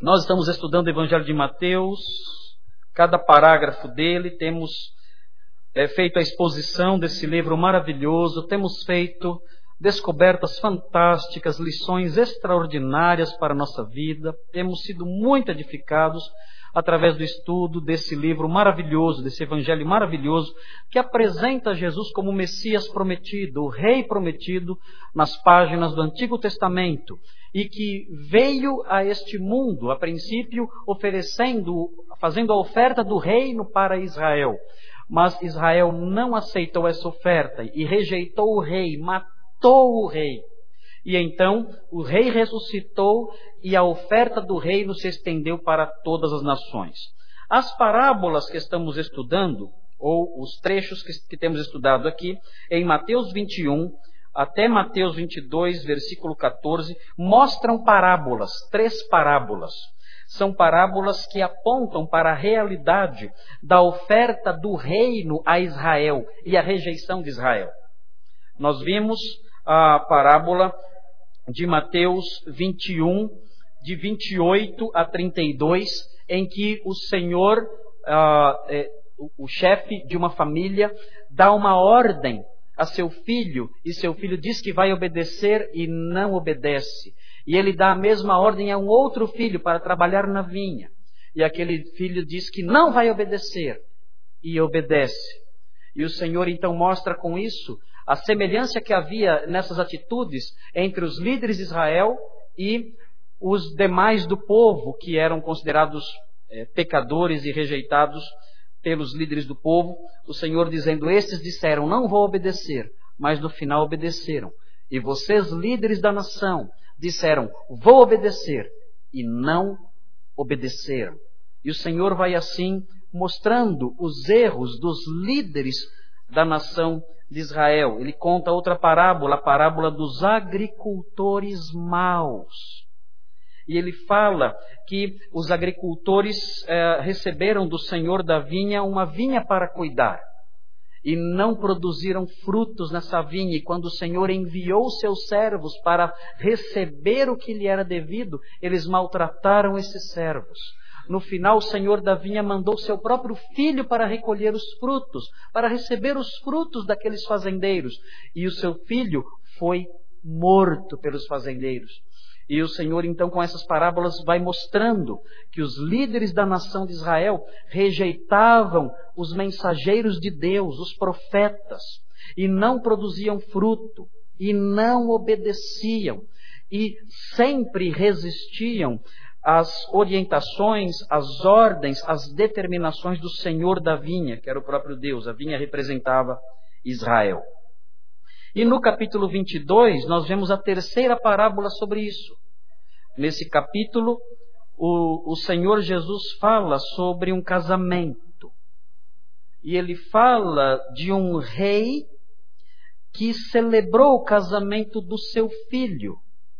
Nós estamos estudando o Evangelho de Mateus, cada parágrafo dele, temos feito a exposição desse livro maravilhoso, temos feito descobertas fantásticas, lições extraordinárias para a nossa vida, temos sido muito edificados através do estudo desse livro maravilhoso, desse Evangelho maravilhoso, que apresenta Jesus como o Messias prometido, o Rei prometido nas páginas do Antigo Testamento, e que veio a este mundo, a princípio, fazendo a oferta do reino para Israel. Mas Israel não aceitou essa oferta e rejeitou o rei, matou o rei. E então o rei ressuscitou e a oferta do reino se estendeu para todas as nações. As parábolas que estamos estudando, ou os trechos que temos estudado aqui, em Mateus 21 até Mateus 22, versículo 14, mostram parábolas, 3 parábolas. São parábolas que apontam para a realidade da oferta do reino a Israel e a rejeição de Israel. Nós vimos a parábola de Mateus 21, de 28 a 32, em que o Senhor, o chefe de uma família, dá uma ordem a seu filho, e seu filho diz que vai obedecer e não obedece. E ele dá a mesma ordem a um outro filho para trabalhar na vinha. E aquele filho diz que não vai obedecer e obedece. E o Senhor então mostra com isso a semelhança que havia nessas atitudes entre os líderes de Israel e os demais do povo, que eram considerados pecadores e rejeitados pelos líderes do povo. O Senhor dizendo: estes disseram, não vou obedecer, mas no final obedeceram. E vocês, líderes da nação, disseram, vou obedecer, e não obedeceram. E o Senhor vai assim mostrando os erros dos líderes da nação de Israel. Ele conta outra parábola, a parábola dos agricultores maus. E ele fala que os agricultores receberam do Senhor da vinha uma vinha para cuidar. E não produziram frutos nessa vinha. E quando o Senhor enviou seus servos para receber o que lhe era devido, eles maltrataram esses servos. No final, o Senhor da vinha mandou seu próprio filho para recolher os frutos, para receber os frutos daqueles fazendeiros. E o seu filho foi morto pelos fazendeiros. E o Senhor, então, com essas parábolas, vai mostrando que os líderes da nação de Israel rejeitavam os mensageiros de Deus, os profetas, e não produziam fruto, e não obedeciam, e sempre resistiam às orientações, às ordens, às determinações do Senhor da vinha, que era o próprio Deus. A vinha representava Israel. E no capítulo 22, nós vemos a terceira parábola sobre isso. Nesse capítulo, o Senhor Jesus fala sobre um casamento. E ele fala de um rei que celebrou o casamento do seu filho.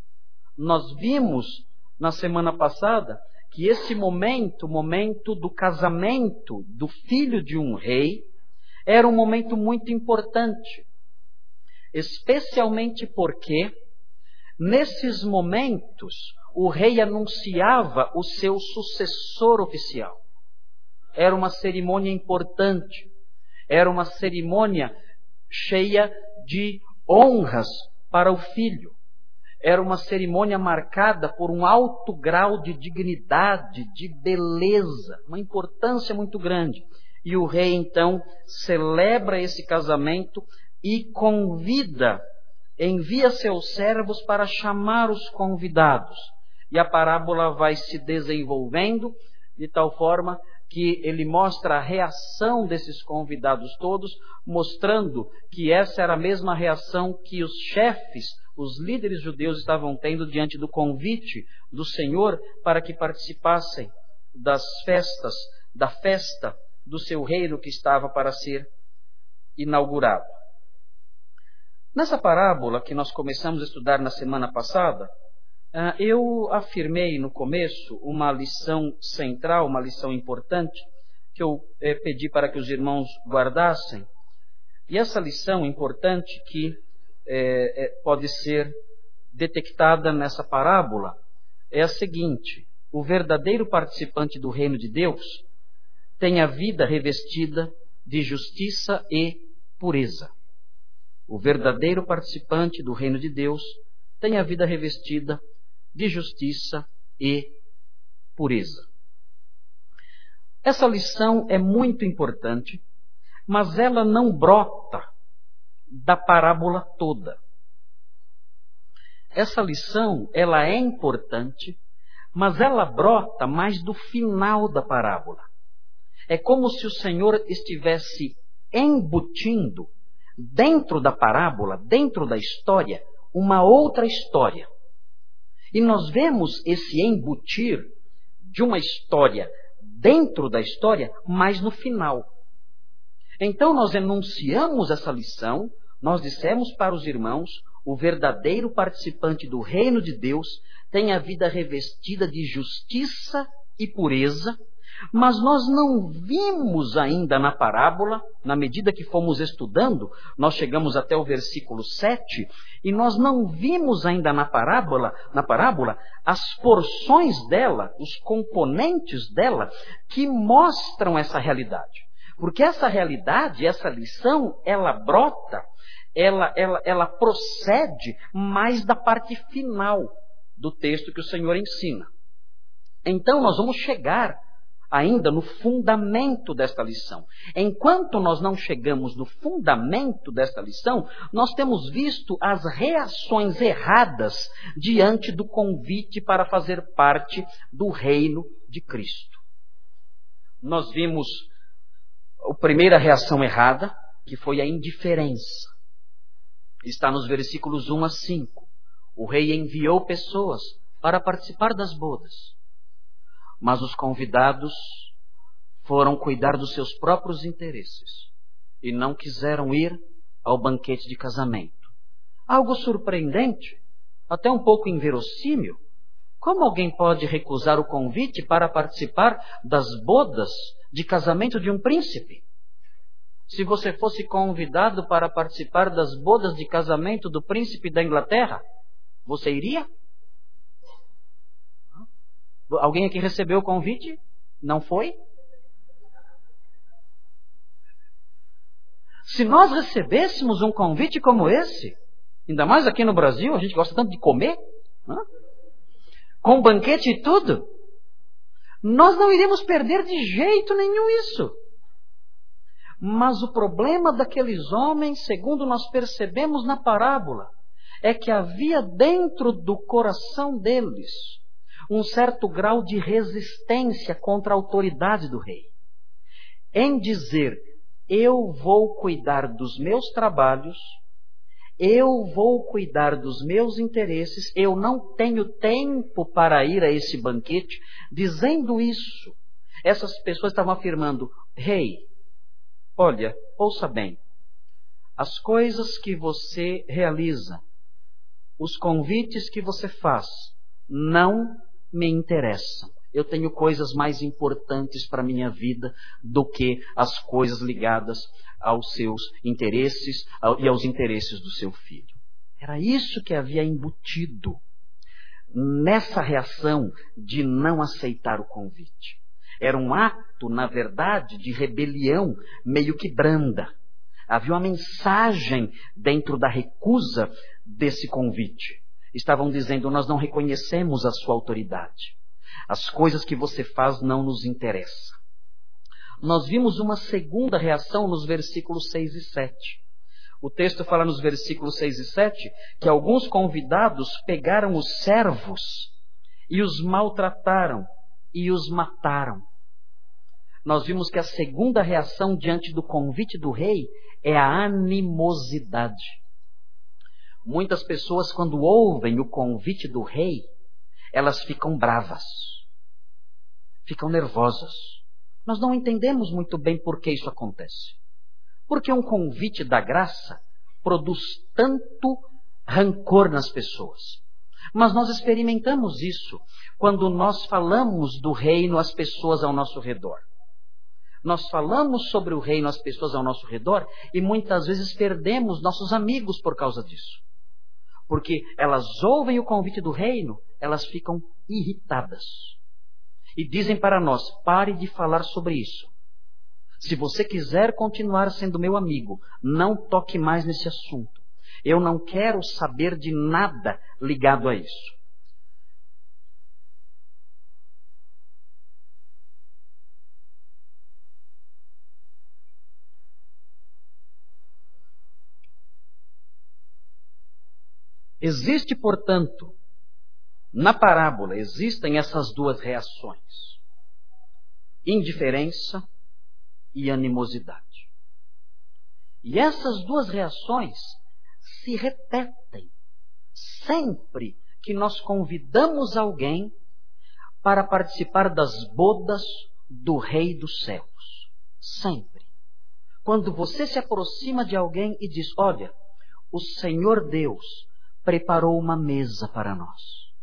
Nós vimos na semana passada que esse momento, o momento do casamento do filho de um rei, era um momento muito importante. Especialmente porque, nesses momentos, o rei anunciava o seu sucessor oficial. Era uma cerimônia importante, era uma cerimônia cheia de honras para o filho. Era uma cerimônia marcada por um alto grau de dignidade, de beleza, uma importância muito grande. E o rei, então, celebra esse casamento e envia seus servos para chamar os convidados. E a parábola vai se desenvolvendo de tal forma que ele mostra a reação desses convidados todos, mostrando que essa era a mesma reação que os chefes, os líderes judeus estavam tendo diante do convite do Senhor para que participassem da festa do seu reino que estava para ser inaugurado. Nessa parábola que nós começamos a estudar na semana passada, eu afirmei no começo uma lição central, uma lição importante, que eu pedi para que os irmãos guardassem. E essa lição importante que pode ser detectada nessa parábola é a seguinte: o verdadeiro participante do reino de Deus tem a vida revestida de justiça e pureza. O verdadeiro participante do reino de Deus tem a vida revestida de justiça e pureza. Essa lição é muito importante, mas ela não brota da parábola toda. Essa lição, ela é importante, mas ela brota mais do final da parábola. É como se o Senhor estivesse embutindo dentro da parábola, dentro da história, uma outra história. E nós vemos esse embutir de uma história dentro da história, mas no final. Então nós enunciamos essa lição, nós dissemos para os irmãos, o verdadeiro participante do reino de Deus tem a vida revestida de justiça e pureza, mas nós não vimos ainda na parábola, na medida que fomos estudando, nós chegamos até o versículo 7, e nós não vimos ainda na parábola as porções dela, os componentes dela, que mostram essa realidade. Porque essa realidade, essa lição, ela brota, ela procede mais da parte final do texto que o Senhor ensina. Então nós vamos chegar ainda no fundamento desta lição. Enquanto nós não chegamos no fundamento desta lição, nós temos visto as reações erradas diante do convite para fazer parte do reino de Cristo. Nós vimos a primeira reação errada, que foi a indiferença. Está nos versículos 1 a 5. O rei enviou pessoas para participar das bodas. Mas os convidados foram cuidar dos seus próprios interesses e não quiseram ir ao banquete de casamento. Algo surpreendente, até um pouco inverossímil. Como alguém pode recusar o convite para participar das bodas de casamento de um príncipe? Se você fosse convidado para participar das bodas de casamento do príncipe da Inglaterra, você iria? Alguém aqui recebeu o convite? Não foi? Se nós recebêssemos um convite como esse, ainda mais aqui no Brasil, a gente gosta tanto de comer, com banquete e tudo, nós não iríamos perder de jeito nenhum isso. Mas o problema daqueles homens, segundo nós percebemos na parábola, é que havia dentro do coração deles um certo grau de resistência contra a autoridade do rei. Em dizer, eu vou cuidar dos meus trabalhos, eu vou cuidar dos meus interesses, eu não tenho tempo para ir a esse banquete. Dizendo isso, essas pessoas estavam afirmando, rei, olha, ouça bem, as coisas que você realiza, os convites que você faz, não me interessam. Eu tenho coisas mais importantes para a minha vida do que as coisas ligadas aos seus interesses e aos interesses do seu filho. Era isso que havia embutido nessa reação de não aceitar o convite. Era um ato, na verdade, de rebelião meio que branda. Havia uma mensagem dentro da recusa desse convite. Estavam dizendo, nós não reconhecemos a sua autoridade. As coisas que você faz não nos interessam. Nós vimos uma segunda reação nos versículos 6 e 7. O texto fala nos versículos 6 e 7 que alguns convidados pegaram os servos e os maltrataram e os mataram. Nós vimos que a segunda reação diante do convite do rei é a animosidade. Muitas pessoas, quando ouvem o convite do rei, elas ficam bravas, ficam nervosas. Nós não entendemos muito bem por que isso acontece. Porque um convite da graça produz tanto rancor nas pessoas. Mas nós experimentamos isso quando nós falamos do reino às pessoas ao nosso redor. Nós falamos sobre o reino às pessoas ao nosso redor e muitas vezes perdemos nossos amigos por causa disso. Porque elas ouvem o convite do reino, elas ficam irritadas. e dizem para nós: pare de falar sobre isso. Se você quiser continuar sendo meu amigo, não toque mais nesse assunto. Eu não quero saber de nada ligado a isso. Existe, portanto, na parábola, existem essas duas reações: indiferença e animosidade. E essas duas reações se repetem sempre que nós convidamos alguém para participar das bodas do Rei dos Céus. Sempre. Quando você se aproxima de alguém e diz: olha, o Senhor Deus preparou uma mesa para nós,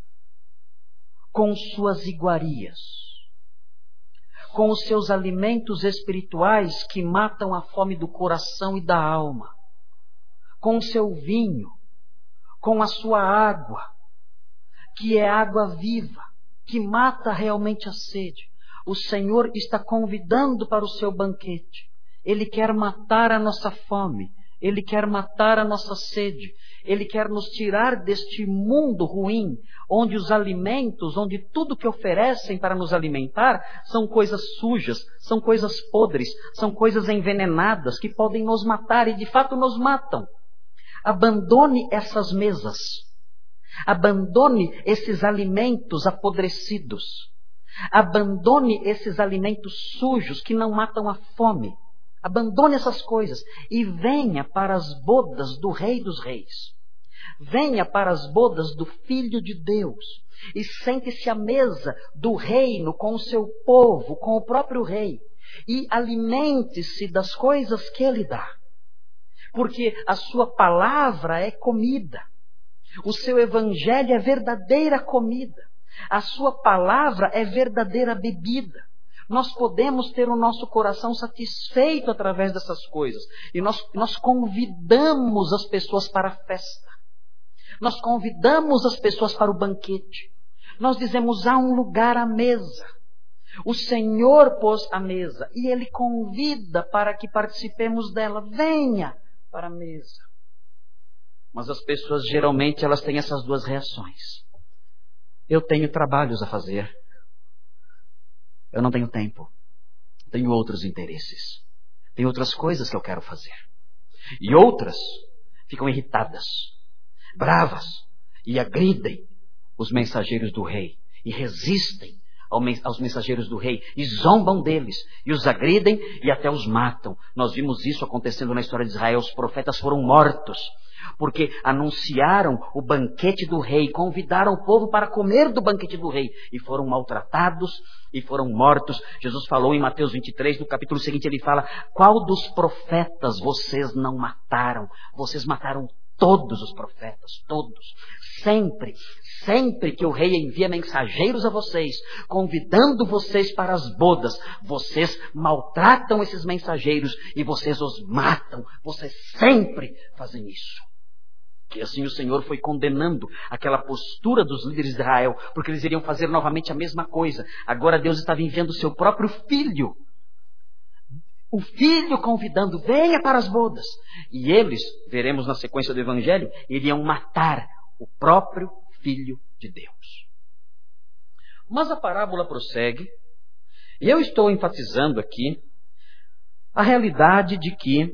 com suas iguarias, com os seus alimentos espirituais que matam a fome do coração e da alma, com o seu vinho, com a sua água, que é água viva, que mata realmente a sede. O Senhor está convidando para o seu banquete. Ele quer matar a nossa fome, Ele quer matar a nossa sede, Ele quer nos tirar deste mundo ruim, onde os alimentos, onde tudo que oferecem para nos alimentar são coisas sujas, são coisas podres, são coisas envenenadas que podem nos matar e de fato nos matam. Abandone essas mesas. Abandone esses alimentos apodrecidos. Abandone esses alimentos sujos que não matam a fome. Abandone essas coisas e venha para as bodas do Rei dos Reis. Venha para as bodas do Filho de Deus e sente-se à mesa do reino com o seu povo, com o próprio Rei, e alimente-se das coisas que Ele dá. Porque a sua palavra é comida. O seu evangelho é verdadeira comida. A sua palavra é verdadeira bebida. Nós podemos ter o nosso coração satisfeito através dessas coisas. E nós convidamos as pessoas para a festa. Nós convidamos as pessoas para o banquete. Nós dizemos: há um lugar à mesa. O Senhor pôs a mesa e Ele convida para que participemos dela. Venha para a mesa. Mas as pessoas geralmente elas têm essas duas reações. Eu tenho trabalhos a fazer. Eu não tenho tempo. Tenho outros interesses. Tenho outras coisas que eu quero fazer. E outras ficam irritadas, bravas, e agridem os mensageiros do rei. E resistem aos mensageiros do rei. E zombam deles. E os agridem e até os matam. Nós vimos isso acontecendo na história de Israel. Os profetas foram mortos porque anunciaram o banquete do rei, convidaram o povo para comer do banquete do rei, e foram maltratados e foram mortos. Jesus falou em Mateus 23, no capítulo seguinte, ele fala: qual dos profetas vocês não mataram? Vocês mataram todos os profetas, todos. Sempre que o rei envia mensageiros a vocês, convidando vocês para as bodas, vocês maltratam esses mensageiros e vocês os matam. Vocês sempre fazem isso. Que assim o Senhor foi condenando aquela postura dos líderes de Israel, porque eles iriam fazer novamente a mesma coisa. Agora Deus estava enviando o seu próprio filho. O filho convidando: venha para as bodas. E eles, veremos na sequência do Evangelho, iriam matar o próprio Filho de Deus. Mas a parábola prossegue, e eu estou enfatizando aqui a realidade de que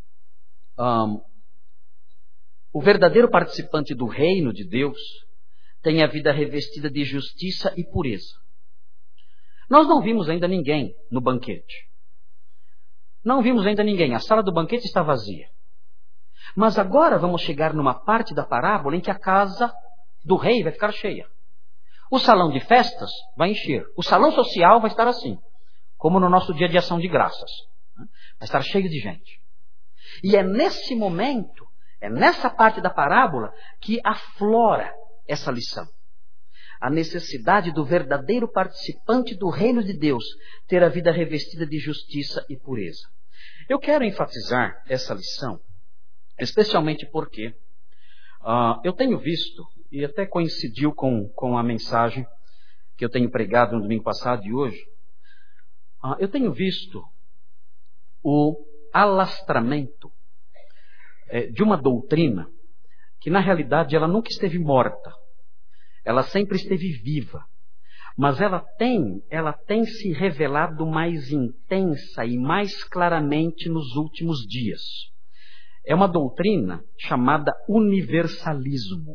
o verdadeiro participante do reino de Deus tem a vida revestida de justiça e pureza. Nós não vimos ainda ninguém no banquete. Não vimos ainda ninguém. A sala do banquete está vazia. Mas agora vamos chegar numa parte da parábola em que a casa do rei vai ficar cheia. O salão de festas vai encher. O salão social vai estar assim, como no nosso dia de ação de graças. Vai estar cheio de gente. E é nesse momento, é nessa parte da parábola que aflora essa lição. A necessidade do verdadeiro participante do reino de Deus ter a vida revestida de justiça e pureza. Eu quero enfatizar essa lição, especialmente porque eu tenho visto, e até coincidiu com a mensagem que eu tenho pregado no domingo passado e hoje, eu tenho visto o alastramento de uma doutrina que, na realidade, ela nunca esteve morta. Ela sempre esteve viva. Mas ela tem se revelado mais intensa e mais claramente nos últimos dias. É uma doutrina chamada universalismo.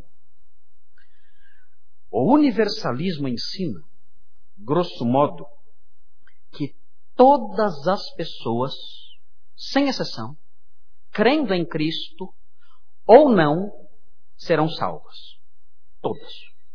O universalismo ensina, grosso modo, que todas as pessoas, sem exceção, crendo em Cristo ou não, serão salvas. Todas.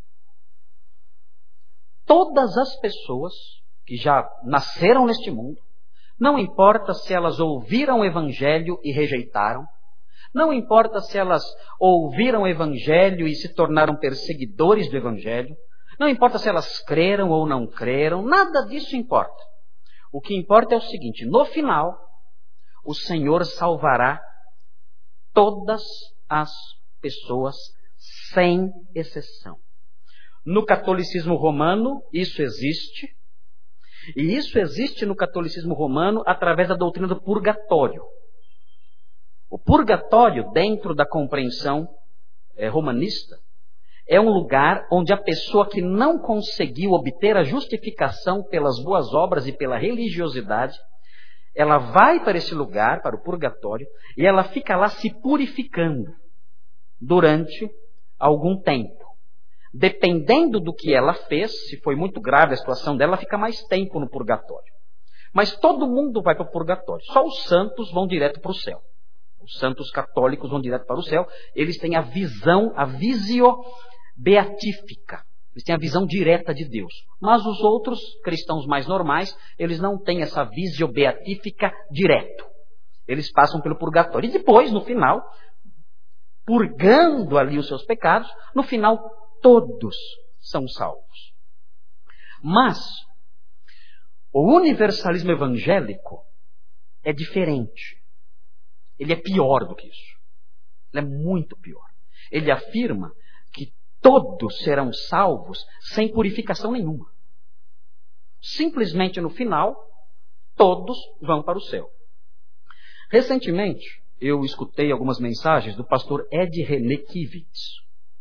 Todas as pessoas que já nasceram neste mundo, não importa se elas ouviram o Evangelho e rejeitaram, não importa se elas ouviram o Evangelho e se tornaram perseguidores do Evangelho, não importa se elas creram ou não creram, nada disso importa. O que importa é o seguinte: no final, o Senhor salvará todas as pessoas, sem exceção. No catolicismo romano, isso existe. E isso existe no catolicismo romano através da doutrina do purgatório. O purgatório, dentro da compreensão romanista, é um lugar onde a pessoa que não conseguiu obter a justificação pelas boas obras e pela religiosidade, ela vai para esse lugar, para o purgatório, e ela fica lá se purificando durante algum tempo. Dependendo do que ela fez, se foi muito grave a situação dela, ela fica mais tempo no purgatório. Mas todo mundo vai para o purgatório. Só os santos vão direto para o céu. Os santos católicos vão direto para o céu. Eles têm a visão, a visio beatífica. Eles têm a visão direta de Deus. Mas os outros cristãos mais normais, eles não têm essa visio beatífica direto. Eles passam pelo purgatório. E depois, no final, purgando ali os seus pecados, no final todos são salvos. Mas o universalismo evangélico é diferente. Ele é pior do que isso. Ele é muito pior. Ele afirma que todos serão salvos sem purificação nenhuma. Simplesmente no final, todos vão para o céu. Recentemente, eu escutei algumas mensagens do pastor Ed René Kivitz.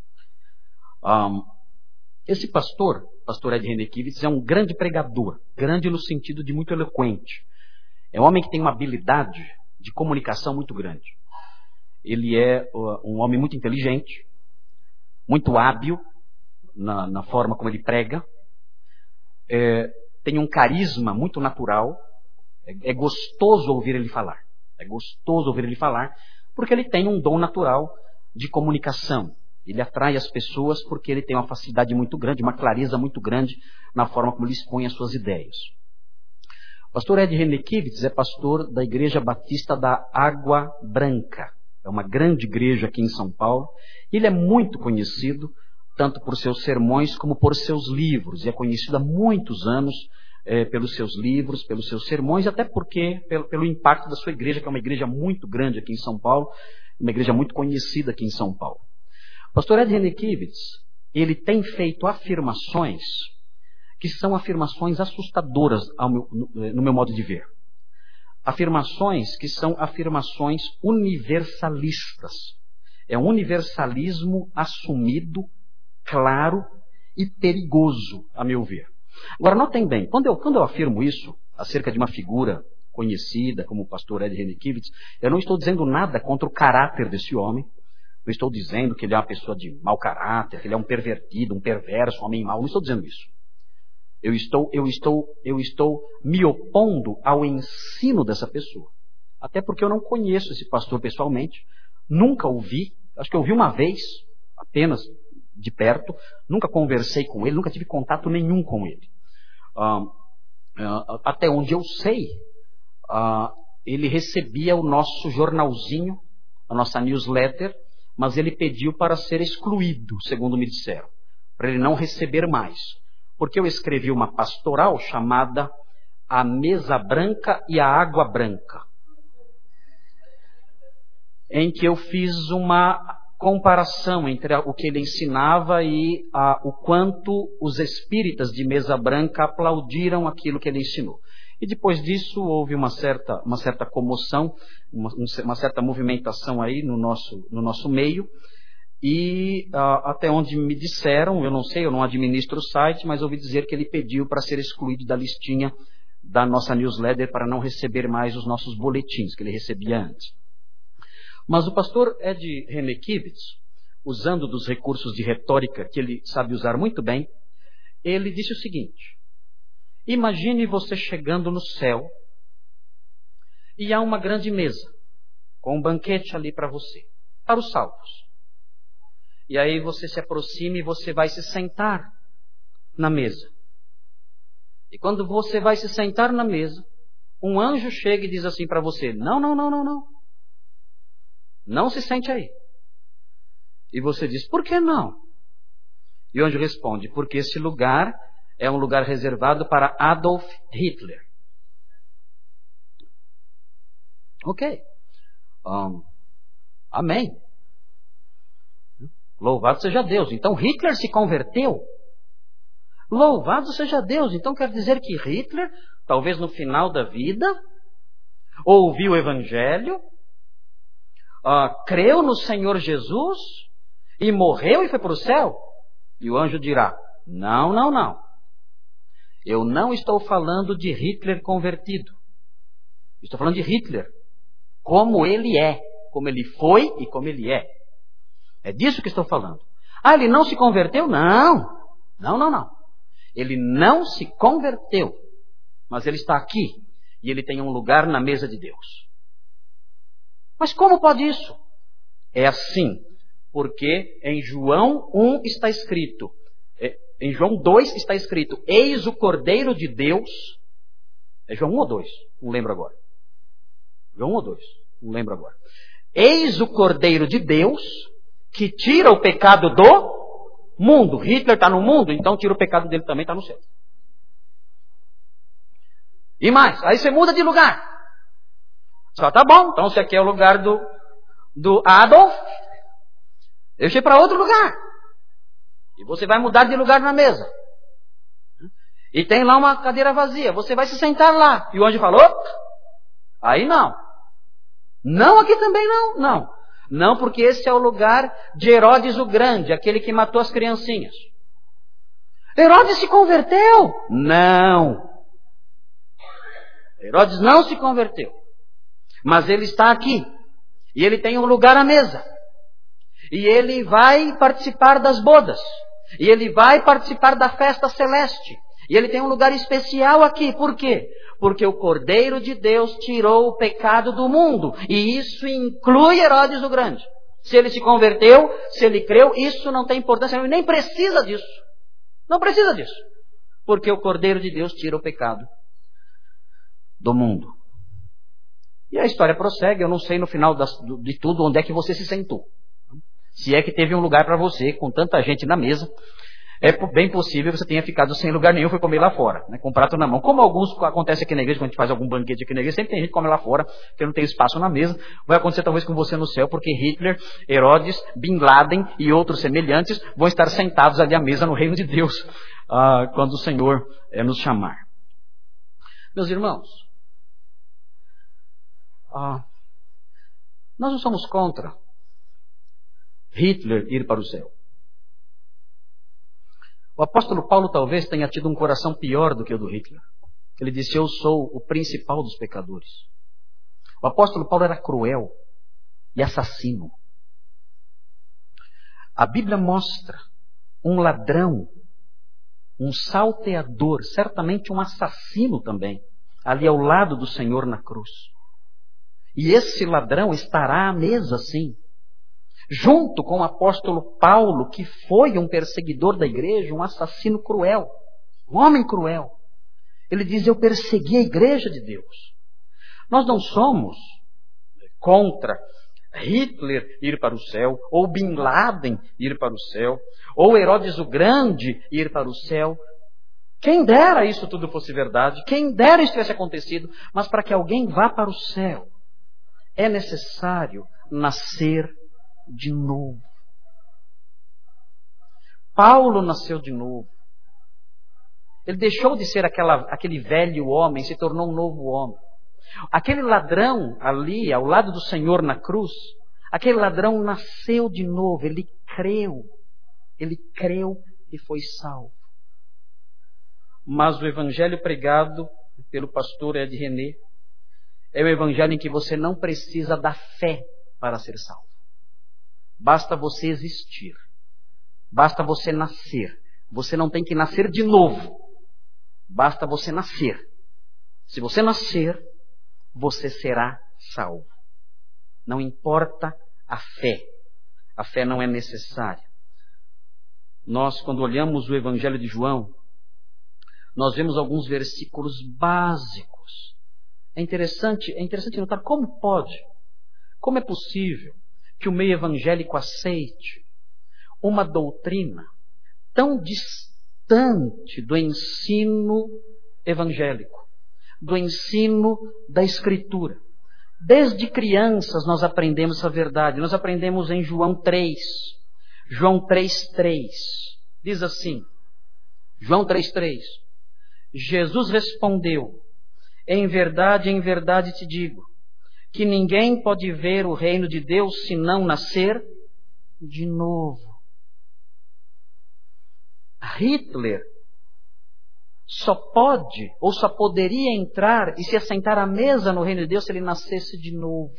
Esse pastor Ed René Kivitz, é um grande pregador, grande no sentido de muito eloquente. É um homem que tem uma habilidade de comunicação muito grande. Ele é um homem muito inteligente, muito hábil na forma como ele prega, tem um carisma muito natural, é gostoso ouvir ele falar. É gostoso ouvir ele falar, porque ele tem um dom natural de comunicação. Ele atrai as pessoas porque ele tem uma facilidade muito grande, uma clareza muito grande na forma como ele expõe as suas ideias. O pastor Ed René Kivitz é pastor da Igreja Batista da Água Branca. É uma grande igreja aqui em São Paulo. Ele é muito conhecido, tanto por seus sermões como por seus livros. E é conhecido há muitos anos pelos seus livros, pelos seus sermões, até porque pelo impacto da sua igreja, que é uma igreja muito grande aqui em São Paulo, uma igreja muito conhecida aqui em São Paulo. O pastor Ed René Kivitz, ele tem feito afirmações que são afirmações assustadoras no meu modo de ver. Afirmações que são afirmações universalistas. É um universalismo assumido, claro e perigoso, a meu ver. Agora, notem bem, quando eu afirmo isso acerca de uma figura conhecida como o pastor Ed René Kivitz, eu não estou dizendo nada contra o caráter desse homem. Não estou dizendo que ele é uma pessoa de mau caráter, que ele é um pervertido, um perverso, um homem mau. Não estou dizendo isso. Eu estou me opondo ao ensino dessa pessoa. Até porque eu não conheço esse pastor pessoalmente. Nunca o vi. Acho que eu vi uma vez, apenas de perto. Nunca conversei com ele, nunca tive contato nenhum com ele. Até onde eu sei, ele recebia o nosso jornalzinho, a nossa newsletter, mas ele pediu para ser excluído, segundo me disseram, para ele não receber mais. Porque eu escrevi uma pastoral chamada A Mesa Branca e a Água Branca, em que eu fiz uma comparação entre o que ele ensinava e o quanto os espíritas de mesa branca aplaudiram aquilo que ele ensinou. E depois disso houve uma certa comoção, uma certa movimentação aí no nosso meio. E até onde me disseram, eu não sei, eu não administro o site, mas ouvi dizer que ele pediu para ser excluído da listinha da nossa newsletter para não receber mais os nossos boletins que ele recebia antes. Mas o pastor Ed Renekiewicz, usando dos recursos de retórica que ele sabe usar muito bem, ele disse o seguinte: imagine você chegando no céu e há uma grande mesa com um banquete ali para você, para os salvos. E aí você se aproxima e você vai se sentar na mesa. E quando você vai se sentar na mesa, um anjo chega e diz assim para você: não. Não se sente aí. E você diz: por que não? E o anjo responde: porque esse lugar é um lugar reservado para Adolf Hitler. Ok. Amém. Louvado seja Deus. Então Hitler se converteu. Louvado seja Deus. Então quer dizer que Hitler, talvez no final da vida, ouviu o Evangelho, creu no Senhor Jesus e morreu e foi para o céu? E o anjo dirá: não. Eu não estou falando de Hitler convertido. Estou falando de Hitler. Como ele é. Como ele foi e como ele é. É disso que estou falando. Ele não se converteu? Não. Ele não se converteu. Mas ele está aqui. E ele tem um lugar na mesa de Deus. Mas como pode isso? É assim. Porque em João 1 está escrito. Em João 2 está escrito: eis o Cordeiro de Deus. É João 1 ou 2? Não lembro agora. João 1 ou 2? Não lembro agora. Eis o Cordeiro de Deus que tira o pecado do mundo. Hitler está no mundo, então tira o pecado dele também, está no céu. E mais, aí você muda de lugar. Só tá bom, então se aqui é o lugar do Adolf, deixa eu ir para outro lugar. E você vai mudar de lugar na mesa. E tem lá uma cadeira vazia, você vai se sentar lá. E o anjo falou: aí não. Não, aqui também não. Não, porque esse é o lugar de Herodes o Grande, aquele que matou as criancinhas. Herodes se converteu? Não. Herodes não se converteu. Mas ele está aqui. E ele tem um lugar à mesa. E ele vai participar das bodas. E ele vai participar da festa celeste. E ele tem um lugar especial aqui. Por quê? Porque o Cordeiro de Deus tirou o pecado do mundo. E isso inclui Herodes o Grande. Se ele se converteu, se ele creu, isso não tem importância. Ele nem precisa disso. Não precisa disso. Porque o Cordeiro de Deus tira o pecado do mundo. E a história prossegue. Eu não sei no final de tudo onde é que você se sentou. Se é que teve um lugar para você, com tanta gente na mesa. É bem possível que você tenha ficado sem lugar nenhum, foi comer lá fora, né, com o prato na mão. Como alguns acontece aqui na igreja, quando a gente faz algum banquete aqui na igreja, sempre tem gente que come lá fora, porque não tem espaço na mesa. Vai acontecer talvez com você no céu, porque Hitler, Herodes, Bin Laden e outros semelhantes vão estar sentados ali à mesa no reino de Deus, quando o Senhor nos chamar. Meus irmãos, nós não somos contra Hitler ir para o céu. O apóstolo Paulo talvez tenha tido um coração pior do que o do Hitler. Ele disse: eu sou o principal dos pecadores. O apóstolo Paulo era cruel e assassino. A Bíblia mostra um ladrão, um salteador, certamente um assassino também, ali ao lado do Senhor na cruz. E esse ladrão estará à mesa, sim, junto com o apóstolo Paulo, que foi um perseguidor da igreja, um assassino cruel, um homem cruel. Ele diz: eu persegui a igreja de Deus. Nós não somos contra Hitler ir para o céu, ou Bin Laden ir para o céu, ou Herodes o Grande ir para o céu. Quem dera isso tudo fosse verdade, quem dera isso tivesse acontecido, mas para que alguém vá para o céu, é necessário nascer de novo. Paulo nasceu de novo. Ele deixou de ser aquele velho homem, se tornou um novo homem. Aquele ladrão ali, ao lado do Senhor na cruz, aquele ladrão nasceu de novo, ele creu e foi salvo. Mas o evangelho pregado pelo pastor Ed René é o evangelho em que você não precisa da fé para ser salvo. Basta você existir. Basta você nascer. Você não tem que nascer de novo. Basta você nascer. Se você nascer, você será salvo. Não importa a fé. A fé não é necessária. Nós, quando olhamos o Evangelho de João, nós vemos alguns versículos básicos. É interessante notar como é possível que o meio evangélico aceite uma doutrina tão distante do ensino evangélico, do ensino da Escritura. Desde crianças nós aprendemos essa verdade. Nós aprendemos em João 3. João 3:3. Diz assim, João 3:3. Jesus respondeu: em verdade te digo, que ninguém pode ver o reino de Deus se não nascer de novo. Hitler só pode ou só poderia entrar e se assentar à mesa no reino de Deus se ele nascesse de novo.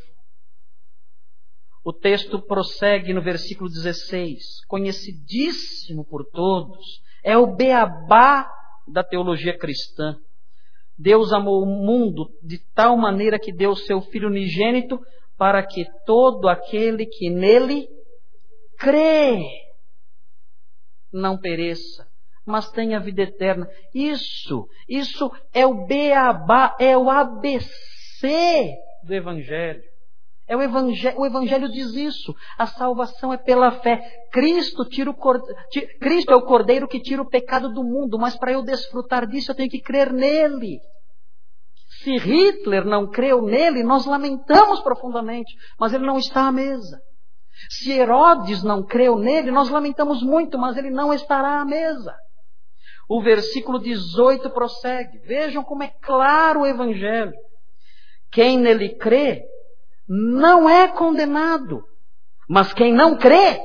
O texto prossegue no versículo 16, conhecidíssimo por todos, é o beabá da teologia cristã. Deus amou o mundo de tal maneira que deu o seu Filho unigênito para que todo aquele que nele crê não pereça, mas tenha vida eterna. Isso é o beabá, é o ABC do Evangelho. O Evangelho diz isso. A salvação é pela fé. Cristo é o Cordeiro que tira o pecado do mundo, mas para eu desfrutar disso eu tenho que crer nele. Se Hitler não creu nele, nós lamentamos profundamente, mas ele não está à mesa. Se Herodes não creu nele, nós lamentamos muito, mas ele não estará à mesa. O versículo 18 prossegue. Vejam como é claro o Evangelho. Quem nele crê não é condenado, mas quem não crê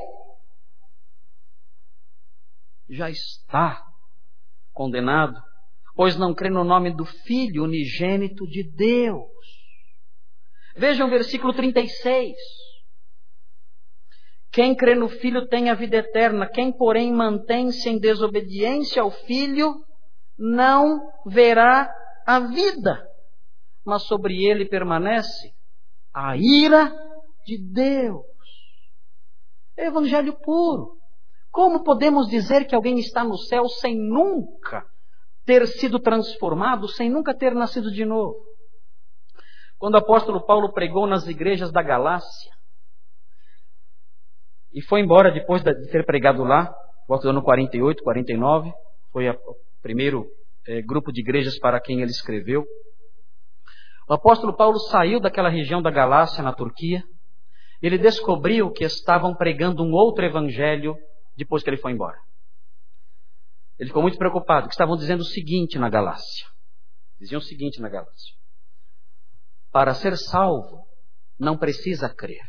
já está condenado, pois não crê no nome do Filho unigênito de Deus. Vejam o versículo 36. Quem crê no Filho tem a vida eterna, quem porém mantém-se em desobediência ao Filho não verá a vida, mas sobre ele permanece a ira de Deus. É evangelho puro. Como podemos dizer que alguém está no céu sem nunca ter sido transformado, sem nunca ter nascido de novo? Quando o apóstolo Paulo pregou nas igrejas da Galácia, e foi embora depois de ter pregado lá, volta do ano 48, 49, foi o primeiro grupo de igrejas para quem ele escreveu. O apóstolo Paulo saiu daquela região da Galácia, na Turquia. Ele descobriu que estavam pregando um outro evangelho depois que ele foi embora. Ele ficou muito preocupado, que estavam dizendo o seguinte na Galácia. Diziam o seguinte na Galácia: para ser salvo, não precisa crer.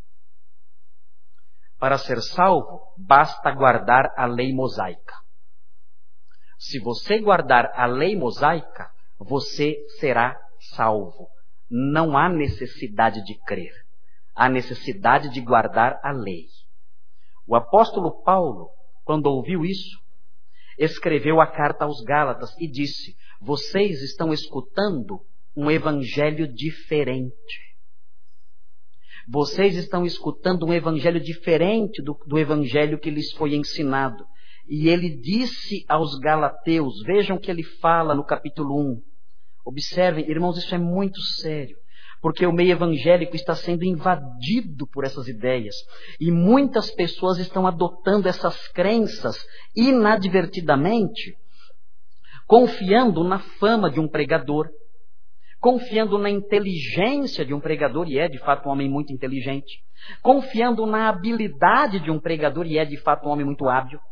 Para ser salvo, basta guardar a lei mosaica. Se você guardar a lei mosaica, você será salvo. Não há necessidade de crer. Há necessidade de guardar a lei. O apóstolo Paulo, quando ouviu isso, escreveu a carta aos Gálatas e disse: vocês estão escutando um evangelho diferente. Vocês estão escutando um evangelho diferente do evangelho que lhes foi ensinado. E ele disse aos galateus, vejam o que ele fala no capítulo 1. Observem, irmãos, isso é muito sério, porque o meio evangélico está sendo invadido por essas ideias. E muitas pessoas estão adotando essas crenças inadvertidamente, confiando na fama de um pregador, confiando na inteligência de um pregador, e é de fato um homem muito inteligente, confiando na habilidade de um pregador, e é de fato um homem muito hábil,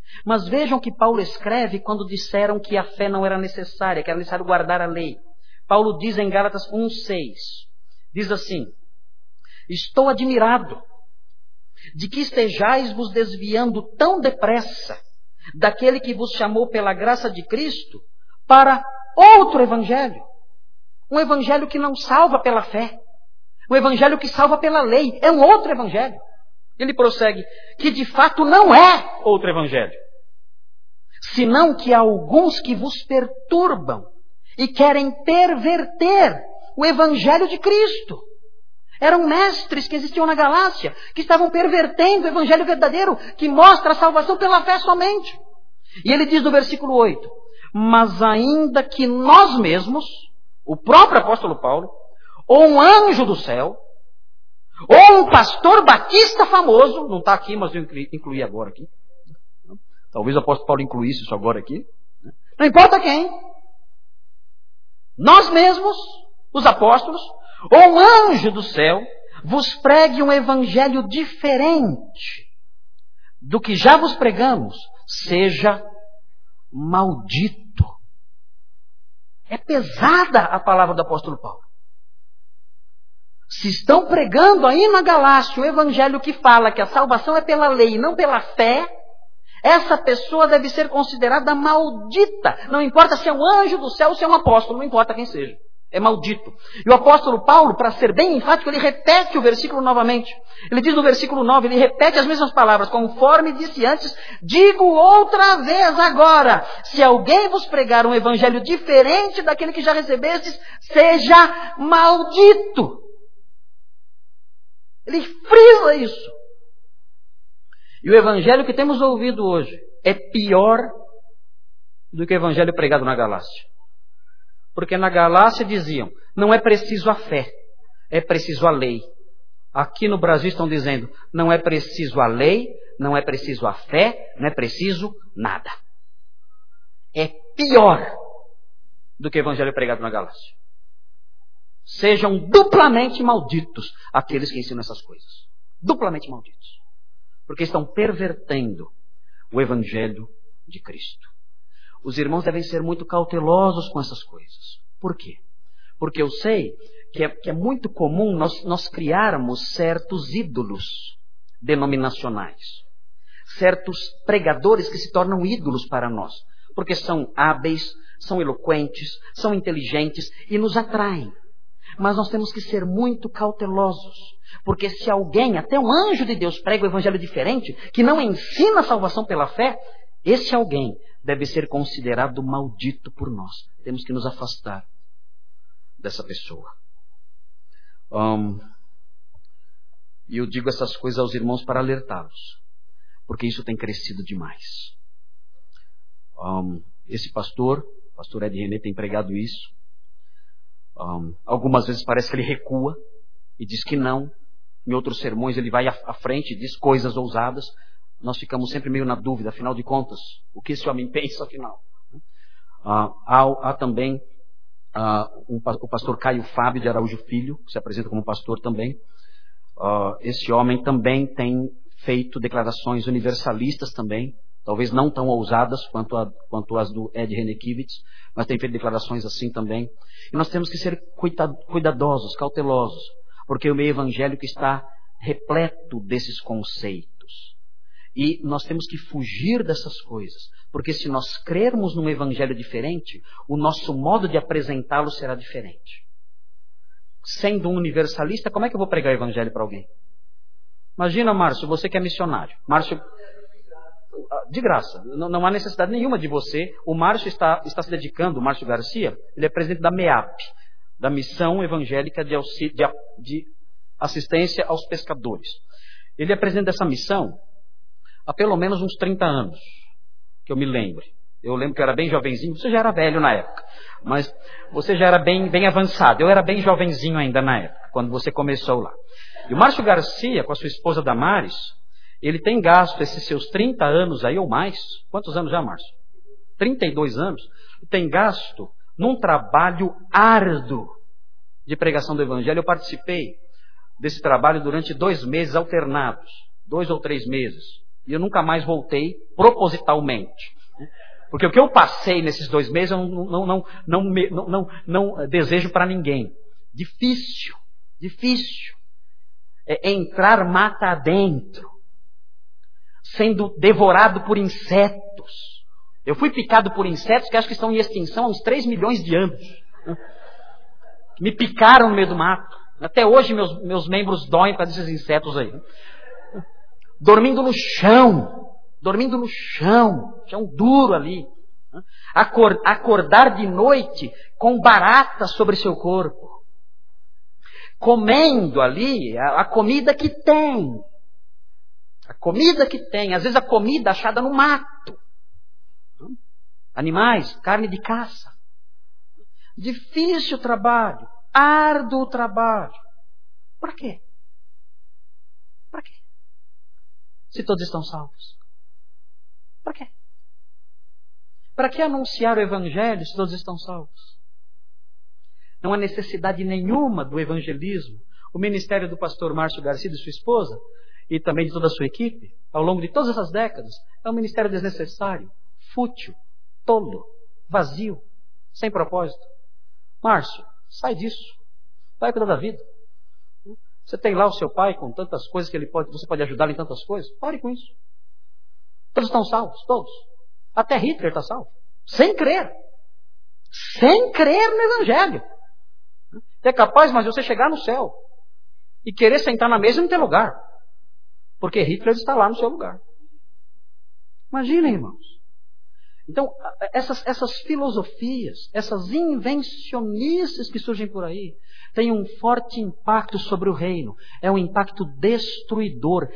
Mas vejam que Paulo escreve quando disseram que a fé não era necessária, que era necessário guardar a lei. Paulo diz em Gálatas 1:6, diz assim: estou admirado de que estejais vos desviando tão depressa daquele que vos chamou pela graça de Cristo para outro evangelho. Um evangelho que não salva pela fé. Um evangelho que salva pela lei. É um outro evangelho. Ele prossegue, que de fato não é outro evangelho, senão que há alguns que vos perturbam e querem perverter o evangelho de Cristo. Eram mestres que existiam na Galácia, que estavam pervertendo o evangelho verdadeiro, que mostra a salvação pela fé somente. E ele diz no versículo 8, mas ainda que nós mesmos, o próprio apóstolo Paulo, ou um anjo do céu, ou um pastor batista famoso, não está aqui, mas eu incluí agora aqui. Talvez o apóstolo Paulo incluísse isso agora aqui. Não importa quem. Nós mesmos, os apóstolos, ou um anjo do céu, vos pregue um evangelho diferente do que já vos pregamos, seja maldito. É pesada a palavra do apóstolo Paulo. Se estão pregando aí na Galácia o evangelho que fala que a salvação é pela lei e não pela fé, essa pessoa deve ser considerada maldita. Não importa se é um anjo do céu ou se é um apóstolo, não importa quem seja. É maldito. E o apóstolo Paulo, para ser bem enfático, ele repete o versículo novamente. Ele diz no versículo 9, ele repete as mesmas palavras, conforme disse antes, digo outra vez agora, se alguém vos pregar um evangelho diferente daquele que já recebestes, seja maldito. Ele frisa isso. E o evangelho que temos ouvido hoje é pior do que o evangelho pregado na Galácia. Porque na Galácia diziam, não é preciso a fé, é preciso a lei. Aqui no Brasil estão dizendo, não é preciso a lei, não é preciso a fé, não é preciso nada. É pior do que o evangelho pregado na Galácia. Sejam duplamente malditos aqueles que ensinam essas coisas. Duplamente malditos. Porque estão pervertendo o evangelho de Cristo. Os irmãos devem ser muito cautelosos com essas coisas. Por quê? Porque eu sei que é muito comum nós criarmos certos ídolos denominacionais. Certos pregadores que se tornam ídolos para nós. Porque são hábeis, são eloquentes, são inteligentes e nos atraem. Mas nós temos que ser muito cautelosos. Porque se alguém, até um anjo de Deus, prega o evangelho diferente, que não ensina a salvação pela fé, esse alguém deve ser considerado maldito por nós. Temos que nos afastar dessa pessoa. E eu digo essas coisas aos irmãos para alertá-los. Porque isso tem crescido demais. Esse pastor Ed René tem pregado isso. Algumas vezes parece que ele recua e diz que não. Em outros sermões ele vai à frente e diz coisas ousadas. Nós ficamos sempre meio na dúvida, afinal de contas, o que esse homem pensa afinal? Há também o pastor Caio Fábio de Araújo Filho, que se apresenta como pastor também. Esse homem também tem feito declarações universalistas também, talvez não tão ousadas quanto as do Ed Renekiewicz, mas tem feito declarações assim também. E nós temos que ser cuidadosos, cautelosos, porque o meio evangélico está repleto desses conceitos. E nós temos que fugir dessas coisas, porque se nós crermos num evangelho diferente, o nosso modo de apresentá-lo será diferente. Sendo um universalista, como é que eu vou pregar o evangelho para alguém? Imagina, Márcio, você que é missionário. Márcio, de graça, não há necessidade nenhuma de você. O Márcio está se dedicando, o Márcio Garcia, ele é presidente da MEAP, da Missão Evangélica de Assistência aos Pescadores. Ele é presidente dessa missão há pelo menos uns 30 anos, que eu me lembre. Eu lembro que eu era bem jovenzinho, você já era velho na época, mas você já era bem avançado. Eu era bem jovenzinho ainda na época, quando você começou lá. E o Márcio Garcia, com a sua esposa Damares, ele tem gasto esses seus 30 anos aí ou mais. Quantos anos já, Márcio? 32 anos. Tem gasto num trabalho árduo de pregação do evangelho. Eu participei desse trabalho durante 2 meses alternados. 2 ou 3 meses. E eu nunca mais voltei propositalmente. Porque o que eu passei nesses 2 meses eu não desejo para ninguém. Difícil. É entrar mata adentro. Sendo devorado por insetos. Eu fui picado por insetos que acho que estão em extinção há uns 3 milhões de anos. Me picaram no meio do mato. Até hoje meus membros doem para esses insetos aí. Dormindo no chão, chão duro ali. Acordar de noite com baratas sobre seu corpo. Comendo ali a comida que tem. Às vezes a comida achada no mato. Animais, carne de caça. Difícil trabalho, árduo trabalho. Para quê? Se todos estão salvos. Para quê? Para que anunciar o Evangelho se todos estão salvos? Não há necessidade nenhuma do evangelismo. O ministério do pastor Márcio Garcia e sua esposa, e também de toda a sua equipe, ao longo de todas essas décadas, é um ministério desnecessário, fútil, tolo, vazio, sem propósito. Márcio, sai disso. Vai cuidar da vida. Você tem lá o seu pai com tantas coisas que você pode ajudar em tantas coisas. Pare com isso. Todos estão salvos, todos. Até Hitler está salvo. Sem crer no Evangelho. É capaz, mas você chegar no céu e querer sentar na mesa e não ter lugar. Porque Hitler está lá no seu lugar. Imaginem, irmãos. Então, essas filosofias, essas invencionices que surgem por aí, têm um forte impacto sobre o reino. É um impacto destruidor,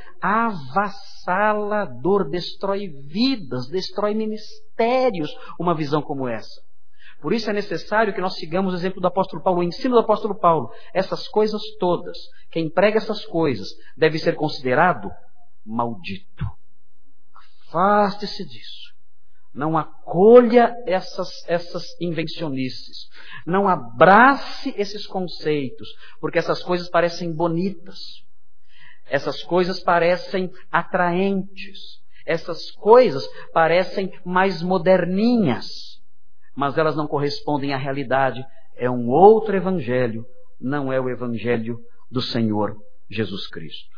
avassalador, destrói vidas, destrói ministérios, uma visão como essa. Por isso é necessário que nós sigamos o exemplo do apóstolo Paulo, o ensino do apóstolo Paulo. Essas coisas todas, quem prega essas coisas, deve ser considerado maldito. Afaste-se disso. Não acolha essas invencionices. Não abrace esses conceitos, porque essas coisas parecem bonitas. Essas coisas parecem atraentes. Essas coisas parecem mais moderninhas. Mas elas não correspondem à realidade. É um outro evangelho, não é o evangelho do Senhor Jesus Cristo.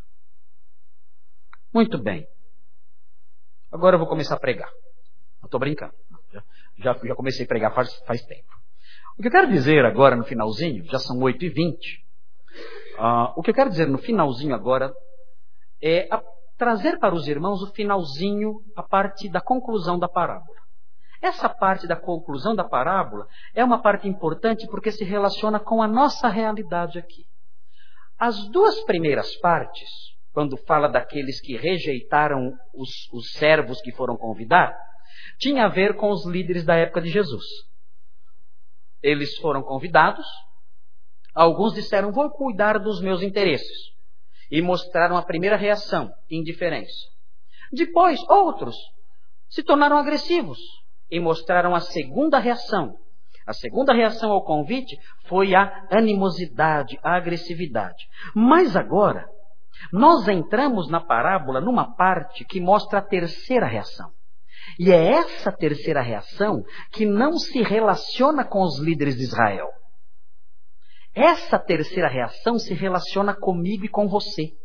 Muito bem. Agora eu vou começar a pregar. Não estou brincando. Já comecei a pregar faz tempo. O que eu quero dizer agora no finalzinho, já são 8h20. O que eu quero dizer no finalzinho agora é trazer para os irmãos o finalzinho, a parte da conclusão da parábola. Essa parte da conclusão da parábola é uma parte importante porque se relaciona com a nossa realidade aqui. As 2 primeiras partes, quando fala daqueles que rejeitaram os servos que foram convidar, tinha a ver com os líderes da época de Jesus. Eles foram convidados, alguns disseram, vou cuidar dos meus interesses, e mostraram a primeira reação, indiferença. Depois, outros se tornaram agressivos, e mostraram a segunda reação. A segunda reação ao convite foi a animosidade, a agressividade. Mas agora, nós entramos na parábola numa parte que mostra a terceira reação. E é essa terceira reação que não se relaciona com os líderes de Israel. Essa terceira reação se relaciona comigo e com você.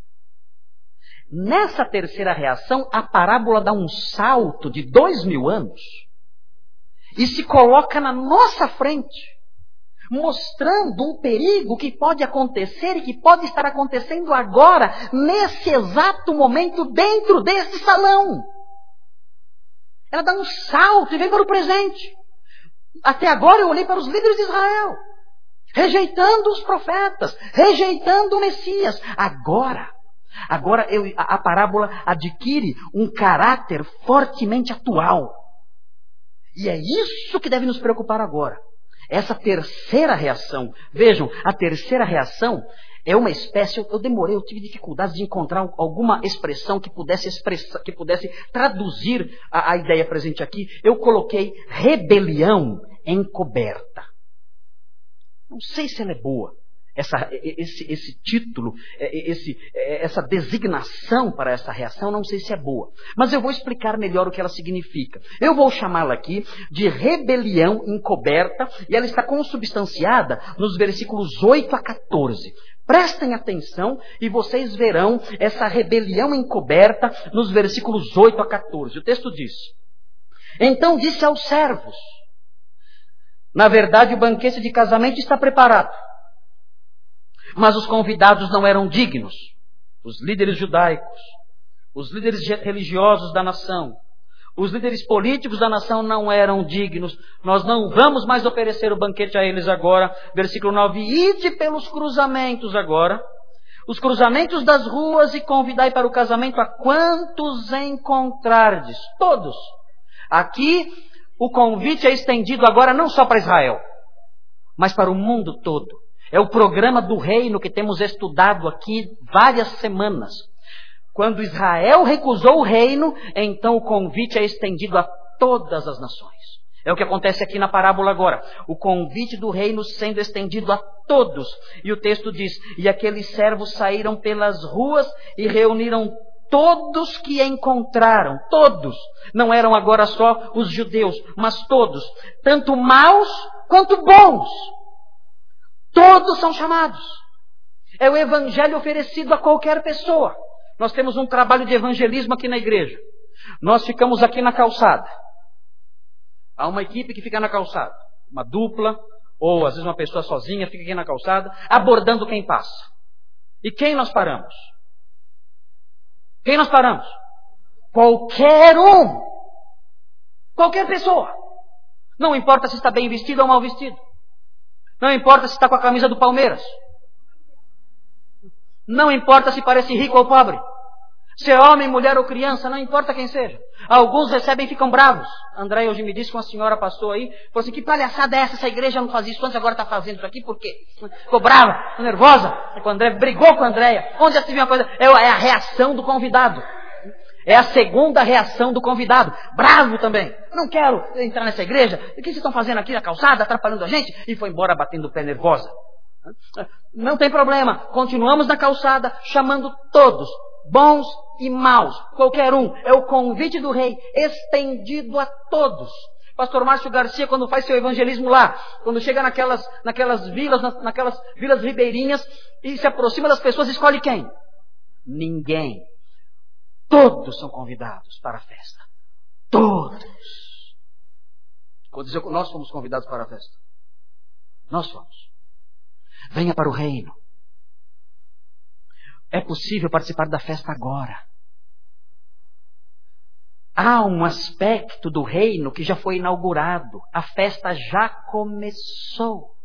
Nessa terceira reação, a parábola dá um salto de 2000 anos e se coloca na nossa frente, mostrando um perigo que pode acontecer e que pode estar acontecendo agora, nesse exato momento, dentro desse salão. Ela dá um salto e vem para o presente. Até agora eu olhei para os líderes de Israel, rejeitando os profetas, rejeitando o Messias. Agora a parábola adquire um caráter fortemente atual. E é isso que deve nos preocupar agora. Essa terceira reação. Vejam, a terceira reação é uma espécie, eu tive dificuldades de encontrar alguma expressão que pudesse traduzir a ideia presente aqui. Eu coloquei rebelião encoberta. Não sei se ela é boa. esse título, essa designação para essa reação, não sei se é boa. Mas eu vou explicar melhor o que ela significa. Eu vou chamá-la aqui de rebelião encoberta, e ela está consubstanciada nos versículos 8 a 14. Prestem atenção e vocês verão essa rebelião encoberta nos versículos 8 a 14. O texto diz: Então disse aos servos: Na verdade, o banquete de casamento está preparado. Mas os convidados não eram dignos. Os líderes judaicos, os líderes religiosos da nação, os líderes políticos da nação não eram dignos. Nós não vamos mais oferecer o banquete a eles agora. Versículo 9. Ide pelos cruzamentos agora, os cruzamentos das ruas, e convidai para o casamento a quantos encontrardes. Todos. Aqui o convite é estendido agora não só para Israel, mas para o mundo todo. É o programa do reino que temos estudado aqui várias semanas. Quando Israel recusou o reino, então o convite é estendido a todas as nações. É o que acontece aqui na parábola agora. O convite do reino sendo estendido a todos. E o texto diz: E aqueles servos saíram pelas ruas e reuniram todos que encontraram. Todos. Não eram agora só os judeus, mas todos. Tanto maus quanto bons. Todos são chamados. É o evangelho oferecido a qualquer pessoa. Nós temos um trabalho de evangelismo aqui na igreja. Nós ficamos aqui na calçada. Há uma equipe que fica na calçada. Uma dupla, ou às vezes uma pessoa sozinha fica aqui na calçada, abordando quem passa. E quem nós paramos? Quem nós paramos? Qualquer um. Qualquer pessoa. Não importa se está bem vestido ou mal vestido. Não importa se está com a camisa do Palmeiras. Não importa se parece rico ou pobre. Se é homem, mulher ou criança, não importa quem seja. Alguns recebem e ficam bravos. André hoje me disse que uma senhora passou aí, falou assim: que palhaçada é essa? Essa igreja não fazia isso antes, agora está fazendo isso aqui, por quê? Ficou brava, ficou nervosa. O André brigou com a Andréia. Onde já se viu uma coisa? É a reação do convidado. É a segunda reação do convidado. Bravo também. Não quero entrar nessa igreja. O que vocês estão fazendo aqui na calçada, atrapalhando a gente? E foi embora batendo o pé nervosa. Não tem problema. Continuamos na calçada, chamando todos, bons e maus, qualquer um. É o convite do rei, estendido a todos. Pastor Márcio Garcia, quando faz seu evangelismo lá, quando chega naquelas vilas ribeirinhas e se aproxima das pessoas, escolhe quem? Ninguém. Todos são convidados para a festa. Todos. Quando dizer que nós fomos convidados para a festa. Nós fomos. Venha para o reino. É possível participar da festa agora. Há um aspecto do reino que já foi inaugurado. A festa já começou.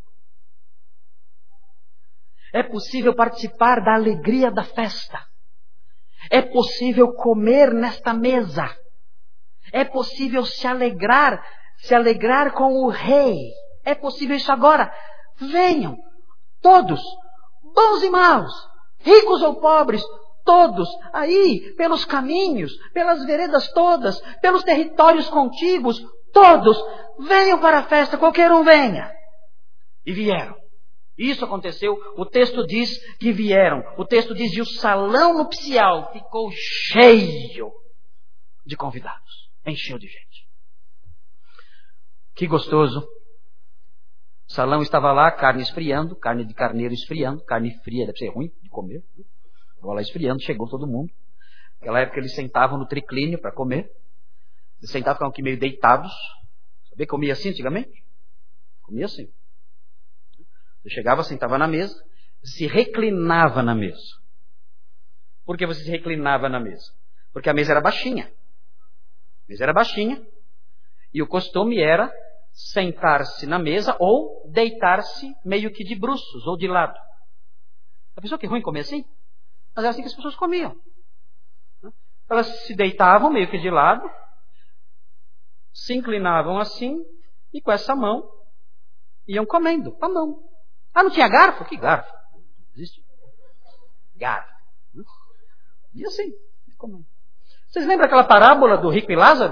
É possível participar da alegria da festa. É possível comer nesta mesa. É possível se alegrar com o rei. É possível isso agora. Venham, todos, bons e maus, ricos ou pobres, todos, aí, pelos caminhos, pelas veredas todas, pelos territórios contíguos, todos, venham para a festa, qualquer um venha. E vieram. Isso aconteceu, o texto diz que vieram. O texto diz que o salão nupcial ficou cheio de convidados. Encheu de gente. Que gostoso. O salão estava lá, carne esfriando, carne de carneiro esfriando, carne fria, deve ser ruim de comer. Estava lá esfriando, chegou todo mundo. Naquela época eles sentavam no triclínio para comer. Eles sentavam, ficavam aqui meio deitados. Sabia que comia assim antigamente? Comia assim. Você chegava, sentava na mesa, se reclinava na mesa. Por que você se reclinava na mesa? Porque a mesa era baixinha. A mesa era baixinha. E o costume era sentar-se na mesa ou deitar-se meio que de bruços ou de lado. A pessoa que é ruim comer assim? Mas era assim que as pessoas comiam. Elas se deitavam meio que de lado, se inclinavam assim e com essa mão iam comendo com a mão. Ah, não tinha garfo? Que garfo? Não existe. Garfo. E assim, comendo. Vocês lembram aquela parábola do rico e Lázaro?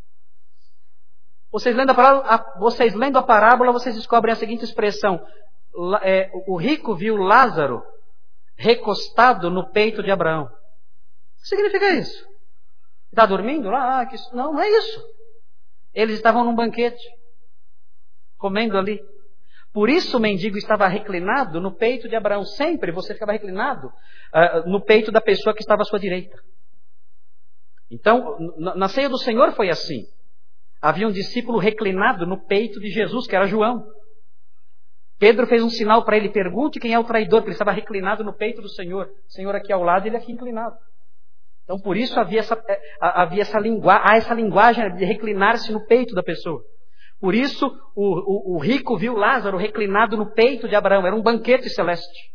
Vocês lendo a parábola, vocês descobrem a seguinte expressão: o rico viu Lázaro recostado no peito de Abraão. O que significa isso? Está dormindo lá? Não, não é isso. Eles estavam num banquete, comendo ali. Por isso o mendigo estava reclinado no peito de Abraão. Sempre você ficava reclinado no peito da pessoa que estava à sua direita. Então, na ceia do Senhor foi assim. Havia um discípulo reclinado no peito de Jesus, que era João. Pedro fez um sinal para ele: pergunte quem é o traidor, porque ele estava reclinado no peito do Senhor. O Senhor aqui ao lado, ele aqui inclinado. Então, por isso havia essa linguagem de reclinar-se no peito da pessoa. Por isso, o rico viu Lázaro reclinado no peito de Abraão. Era um banquete celeste.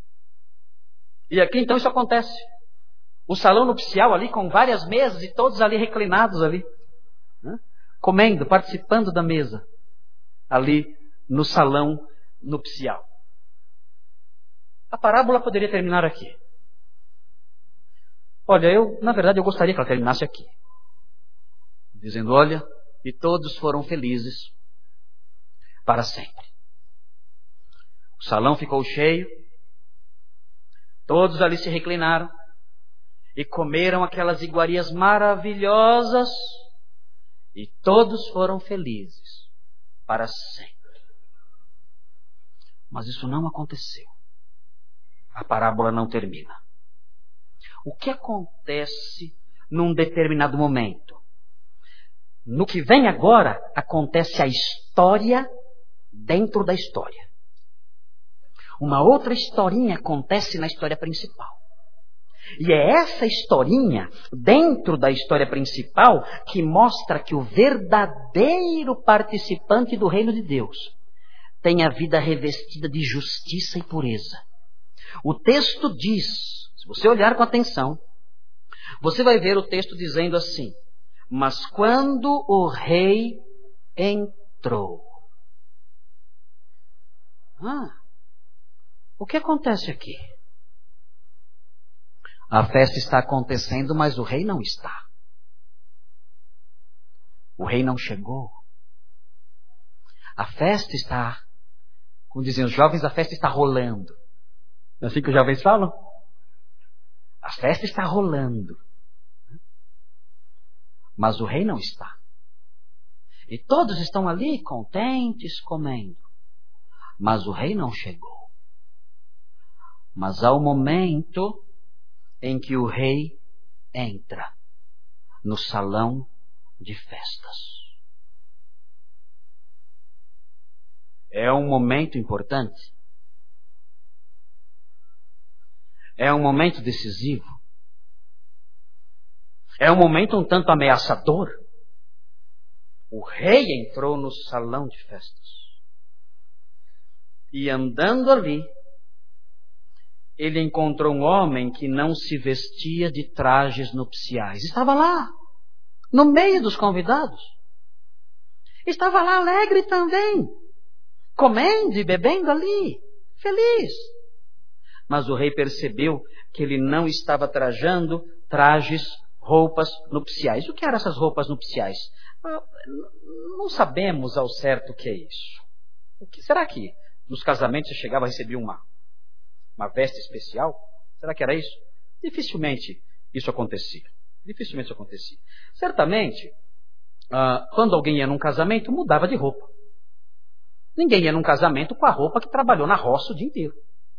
E aqui, então, isso acontece. O salão nupcial ali, com várias mesas, e todos ali reclinados ali, né? Comendo, participando da mesa, ali no salão nupcial. A parábola poderia terminar aqui. Olha, na verdade, eu gostaria que ela terminasse aqui. Dizendo, olha, e todos foram felizes para sempre. O salão ficou cheio, todos ali se reclinaram e comeram aquelas iguarias maravilhosas e todos foram felizes para sempre. Mas isso não aconteceu. A parábola não termina. O que acontece num determinado momento? No que vem agora, acontece a história dentro da história. Uma outra historinha acontece na história principal. E é essa historinha, dentro da história principal, que mostra que o verdadeiro participante do reino de Deus tem a vida revestida de justiça e pureza. O texto diz, se você olhar com atenção, você vai ver o texto dizendo assim: mas quando o rei entrou. O que acontece aqui? A festa está acontecendo, mas o rei não está. O rei não chegou. A festa está, como dizem os jovens, a festa está rolando. Não é assim que os jovens falam? A festa está rolando. Mas o rei não está. E todos estão ali contentes, comendo. Mas o rei não chegou. Mas há um momento em que o rei entra no salão de festas. É um momento importante. É um momento decisivo. É um momento um tanto ameaçador. O rei entrou no salão de festas. E andando ali, ele encontrou um homem que não se vestia de trajes nupciais. Estava lá, no meio dos convidados. Estava lá alegre também, comendo e bebendo ali, feliz. Mas o rei percebeu que ele não estava trajando roupas nupciais. O que eram essas roupas nupciais? Não sabemos ao certo o que é isso. Será que nos casamentos você chegava a receber uma veste especial? Será que era isso? Dificilmente isso acontecia. Certamente, quando alguém ia num casamento, mudava de roupa. Ninguém ia num casamento com a roupa que trabalhou na roça o dia inteiro.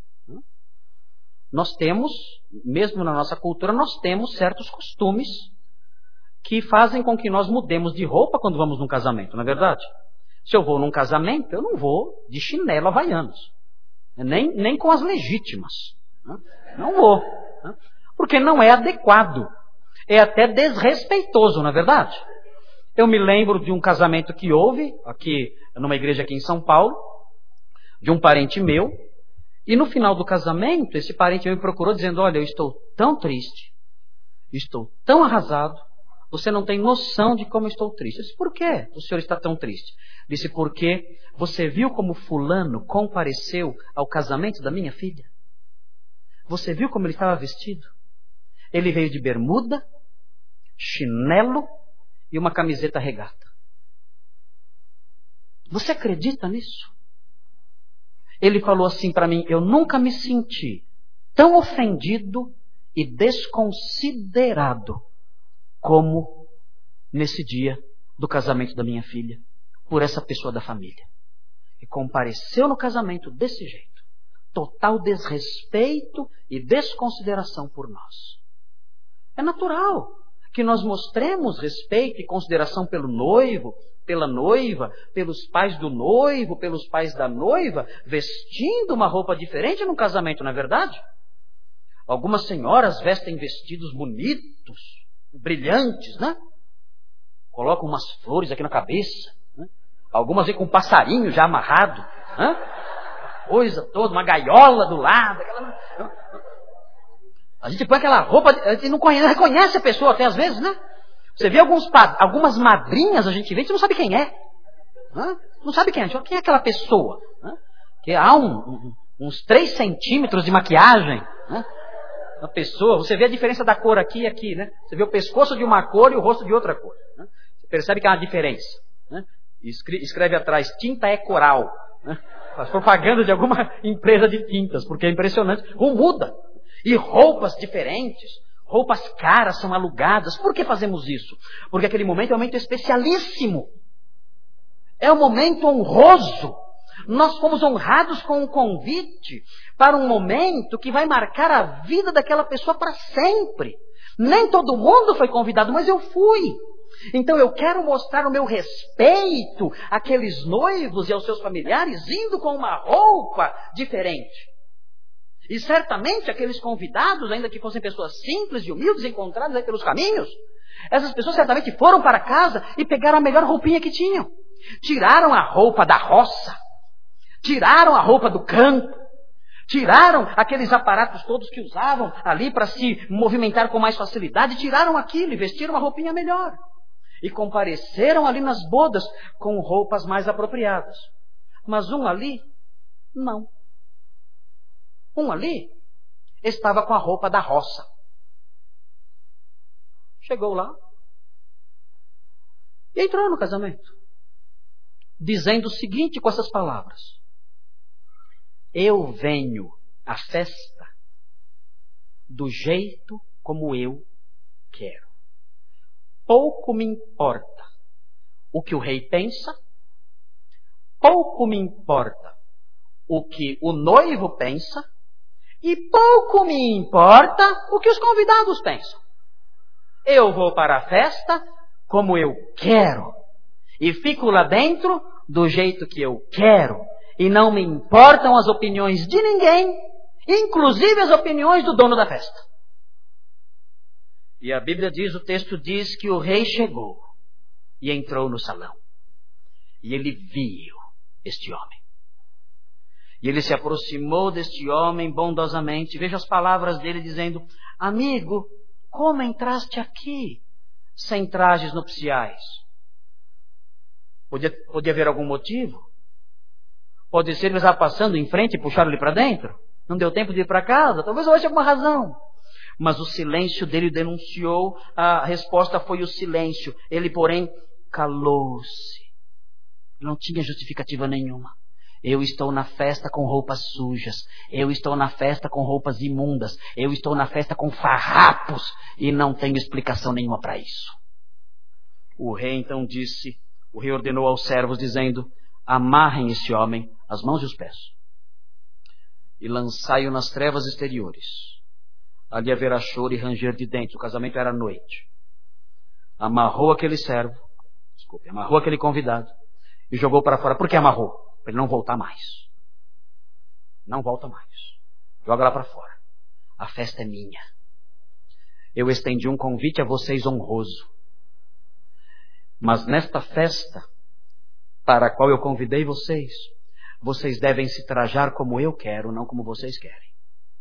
Nós temos, mesmo na nossa cultura, nós temos certos costumes que fazem com que nós mudemos de roupa quando vamos num casamento, não é verdade? Se eu vou num casamento, eu não vou de chinelo havaianos. Nem com as legítimas. Não vou. Porque não é adequado. É até desrespeitoso, não é verdade? Eu me lembro de um casamento que houve, aqui numa igreja aqui em São Paulo, de um parente meu. E no final do casamento, esse parente me procurou dizendo: olha, eu estou tão triste, estou tão arrasado, você não tem noção de como eu estou triste. Eu disse: por que o senhor está tão triste? Disse: porque você viu como fulano compareceu ao casamento da minha filha? Você viu como ele estava vestido? Ele veio de bermuda, chinelo e uma camiseta regata. Você acredita nisso? Ele falou assim para mim: eu nunca me senti tão ofendido e desconsiderado como nesse dia do casamento da minha filha, por essa pessoa da família. E compareceu no casamento desse jeito. Total desrespeito e desconsideração por nós. É natural que nós mostremos respeito e consideração pelo noivo, pela noiva, pelos pais do noivo, pelos pais da noiva, vestindo uma roupa diferente no casamento, não é verdade? Algumas senhoras vestem vestidos bonitos, brilhantes, né? Colocam umas flores aqui na cabeça, né? Algumas vêm com um passarinho já amarrado, né? Coisa toda, uma gaiola do lado. A gente põe aquela roupa, a gente não reconhece a pessoa até às vezes, né? Você vê algumas madrinhas, a gente vê, a gente não sabe quem é. Né? Não sabe quem é. Quem é aquela pessoa? Né? Que há uns 3 centímetros de maquiagem. Né? Uma pessoa, você vê a diferença da cor aqui e aqui, né? Você vê o pescoço de uma cor e o rosto de outra cor. Né? Você percebe que há uma diferença. Né? Escreve atrás, tinta é coral. Né? Faz propaganda de alguma empresa de tintas, porque é impressionante. Como muda. E roupas diferentes, roupas caras são alugadas. Por que fazemos isso? Porque aquele momento é um momento especialíssimo. É um momento honroso. Nós fomos honrados com um convite para um momento que vai marcar a vida daquela pessoa para sempre. Nem todo mundo foi convidado, mas eu fui. Então eu quero mostrar o meu respeito àqueles noivos e aos seus familiares indo com uma roupa diferente. E certamente aqueles convidados, ainda que fossem pessoas simples e humildes, encontradas aí pelos caminhos, essas pessoas certamente foram para casa e pegaram a melhor roupinha que tinham. Tiraram a roupa da roça, tiraram a roupa do campo, tiraram aqueles aparatos todos que usavam ali para se movimentar com mais facilidade, tiraram aquilo e vestiram uma roupinha melhor. E compareceram ali nas bodas com roupas mais apropriadas. Mas um ali, não. Um ali estava com a roupa da roça. Chegou lá e entrou no casamento, dizendo o seguinte com essas palavras: eu venho à festa do jeito como eu quero. Pouco me importa o que o rei pensa, pouco me importa o que o noivo pensa, e pouco me importa o que os convidados pensam. Eu vou para a festa como eu quero. E fico lá dentro do jeito que eu quero. E não me importam as opiniões de ninguém, inclusive as opiniões do dono da festa. E a Bíblia diz, o texto diz que o rei chegou e entrou no salão. E ele viu este homem. E ele se aproximou deste homem bondosamente. Veja as palavras dele dizendo: amigo, como entraste aqui sem trajes nupciais? Podia haver algum motivo? Pode ser que ele estava passando em frente e puxaram ele para dentro? Não deu tempo de ir para casa? Talvez houvesse alguma razão. Mas o silêncio dele denunciou, a resposta foi o silêncio. Ele, porém, calou-se. Não tinha justificativa nenhuma. Eu estou na festa com roupas sujas. Eu estou na festa com roupas imundas. Eu estou na festa com farrapos. E não tenho explicação nenhuma para isso. O rei então disse, o rei ordenou aos servos dizendo: amarrem esse homem as mãos e os pés e lançai-o nas trevas exteriores. Ali haverá choro e ranger de dentes. O casamento era à noite. Amarrou aquele amarrou aquele convidado e jogou para fora. Por que amarrou? Para ele não voltar mais. Não volta mais. Joga lá para fora. A festa é minha. Eu estendi um convite a vocês honroso. Mas nesta festa, para a qual eu convidei vocês, vocês devem se trajar como eu quero, não como vocês querem.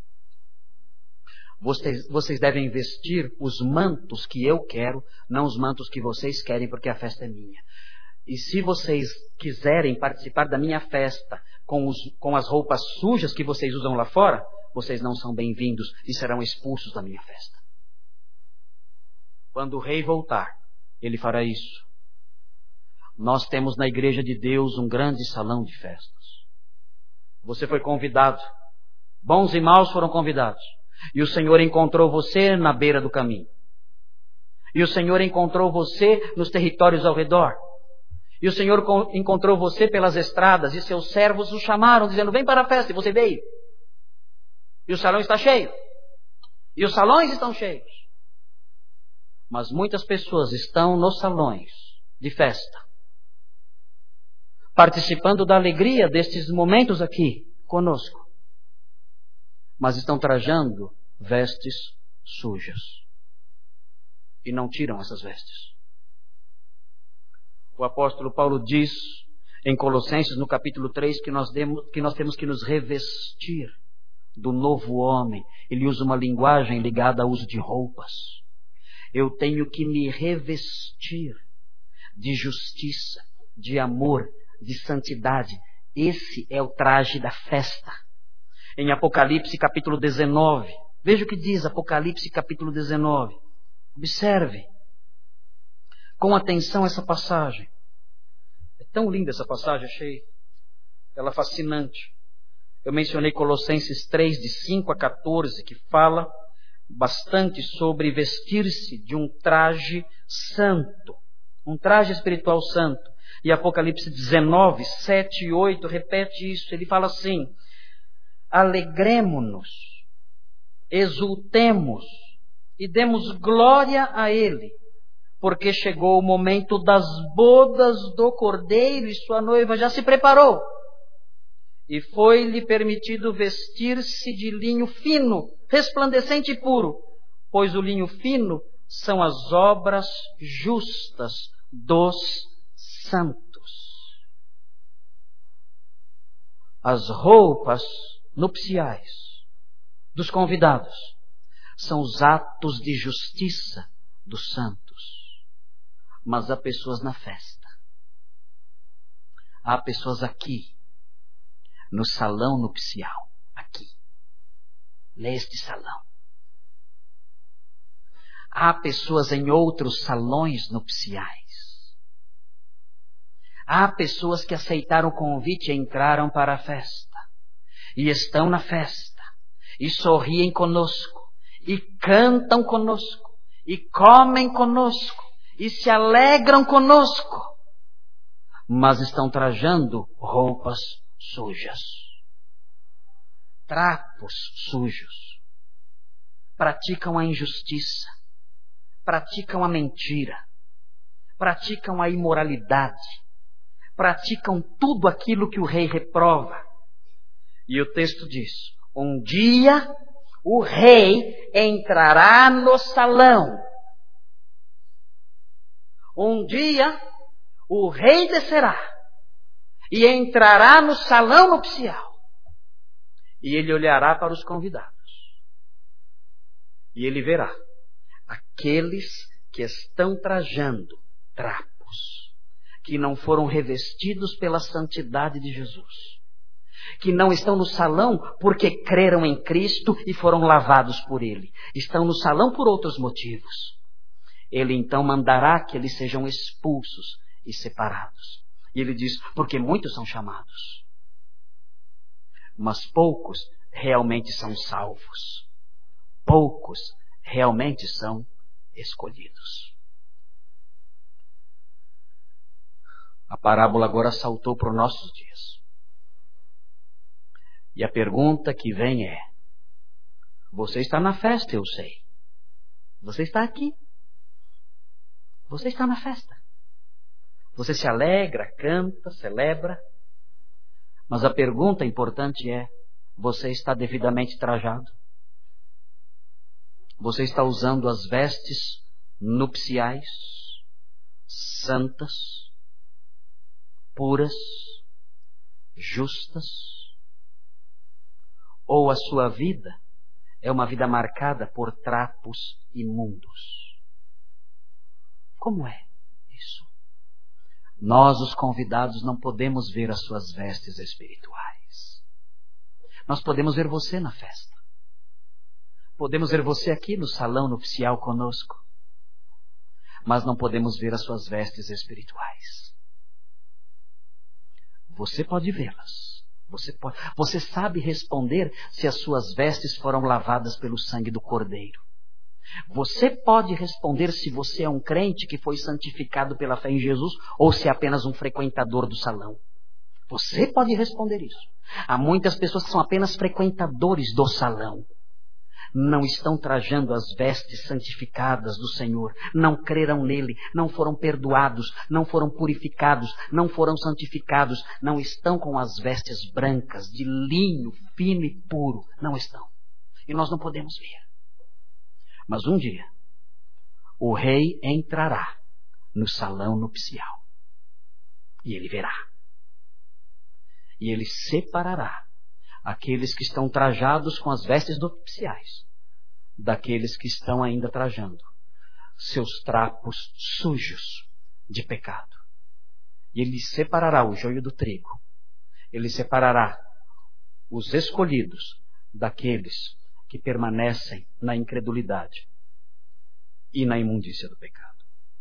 Vocês devem vestir os mantos que eu quero, não os mantos que vocês querem, porque a festa é minha. E se vocês quiserem participar da minha festa com as roupas sujas que vocês usam lá fora, vocês não são bem-vindos e serão expulsos da minha festa. Quando o rei voltar, ele fará isso. Nós temos na igreja de Deus um grande salão de festas. Você foi convidado. Bons e maus foram convidados. E o Senhor encontrou você na beira do caminho. E o Senhor encontrou você nos territórios ao redor. E o Senhor encontrou você pelas estradas. E seus servos o chamaram, dizendo, vem para a festa. E você veio. E o salão está cheio. E os salões estão cheios. Mas muitas pessoas estão nos salões de festa, participando da alegria destes momentos aqui conosco, mas estão trajando vestes sujas e não tiram essas vestes. O apóstolo Paulo diz em Colossenses, no capítulo 3, que nós temos que nos revestir do novo homem. Ele usa uma linguagem ligada ao uso de roupas. Eu tenho que me revestir de justiça, de amor, de santidade. Esse é o traje da festa. Em Apocalipse capítulo 19, veja o que diz Apocalipse capítulo 19. Observe com atenção essa passagem. É tão linda essa passagem, achei ela fascinante. Eu mencionei Colossenses 3, de 5 a 14, que fala bastante sobre vestir-se de um traje santo, um traje espiritual santo. E Apocalipse 19, 7 e 8 repete isso. Ele fala assim: alegremo-nos, exultemos e demos glória a Ele, porque chegou o momento das bodas do Cordeiro e sua noiva já se preparou. E foi-lhe permitido vestir-se de linho fino, resplandecente e puro, pois o linho fino são as obras justas dos santos. As roupas nupciais dos convidados são os atos de justiça dos santos. Mas há pessoas na festa. Há pessoas aqui, no salão nupcial, aqui, neste salão. Há pessoas em outros salões nupciais. Há pessoas que aceitaram o convite e entraram para a festa. E estão na festa. E sorriem conosco. E cantam conosco. E comem conosco. E se alegram conosco. Mas estão trajando roupas sujas, trapos sujos, praticam a injustiça, praticam a mentira, praticam a imoralidade, praticam tudo aquilo que o rei reprova. E o texto diz: um dia o rei entrará no salão. Um dia o rei descerá e entrará no salão nupcial. E ele olhará para os convidados. E ele verá aqueles que estão trajando trapos, que não foram revestidos pela santidade de Jesus, que não estão no salão porque creram em Cristo e foram lavados por Ele. Estão no salão por outros motivos. Ele então mandará que eles sejam expulsos e separados. E ele diz, porque muitos são chamados, mas poucos realmente são salvos. Poucos realmente são escolhidos. A parábola agora saltou para os nossos dias. E a pergunta que vem é: você está na festa, eu sei. Você está aqui. Você está na festa. Você se alegra, canta, celebra. Mas a pergunta importante é: você está devidamente trajado? Você está usando as vestes nupciais, santas, puras, justas? Ou a sua vida é uma vida marcada por trapos imundos? Como é isso? Nós, os convidados, não podemos ver as suas vestes espirituais. Nós podemos ver você na festa. Podemos ver você aqui no salão nupcial conosco. Mas não podemos ver as suas vestes espirituais. Você pode vê-las, Você sabe responder se as suas vestes foram lavadas pelo sangue do Cordeiro. Você pode responder se você é um crente que foi santificado pela fé em Jesus ou se é apenas um frequentador do salão. Você pode responder isso. Há muitas pessoas que são apenas frequentadores do salão. Não estão trajando as vestes santificadas do Senhor. Não creram nele, não foram perdoados, não foram purificados, não foram santificados. Não estão com as vestes brancas, de linho fino e puro. Não estão. E nós não podemos ver. Mas um dia, o rei entrará no salão nupcial. E ele verá. E ele separará aqueles que estão trajados com as vestes nupciais daqueles que estão ainda trajando seus trapos sujos de pecado. E ele separará o joio do trigo. Ele separará os escolhidos daqueles que permanecem na incredulidade e na imundícia do pecado.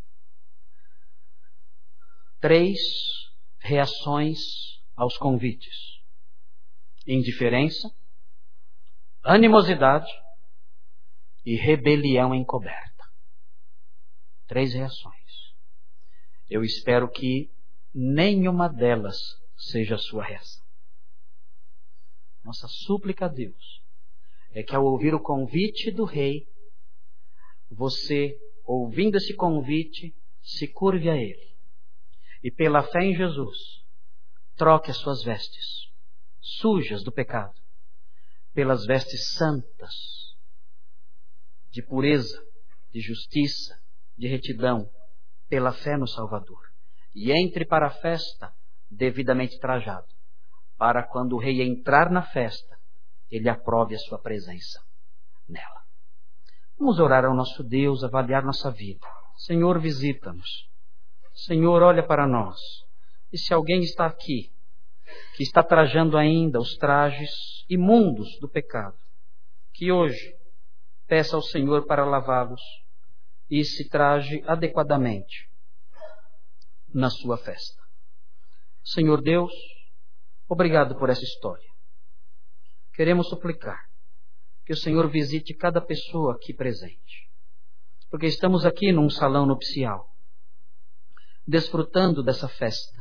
3 reações aos convites: indiferença, animosidade e rebelião encoberta. 3 reações. Eu espero que nenhuma delas seja a sua reação. Nossa súplica a Deus é que ao ouvir o convite do rei, você, ouvindo esse convite, se curve a ele. E pela fé em Jesus, troque as suas vestes sujas do pecado pelas vestes santas, de pureza, de justiça, de retidão, pela fé no Salvador. E entre para a festa devidamente trajado, para quando o rei entrar na festa, ele aprove a sua presença nela. Vamos orar ao nosso Deus, avaliar nossa vida. Senhor, visita-nos. Senhor, olha para nós. E se alguém está aqui, que está trajando ainda os trajes imundos do pecado, que hoje peça ao Senhor para lavá-los e se traje adequadamente na sua festa. Senhor Deus, obrigado por essa história. Queremos suplicar que o Senhor visite cada pessoa aqui presente, porque estamos aqui num salão nupcial, desfrutando dessa festa,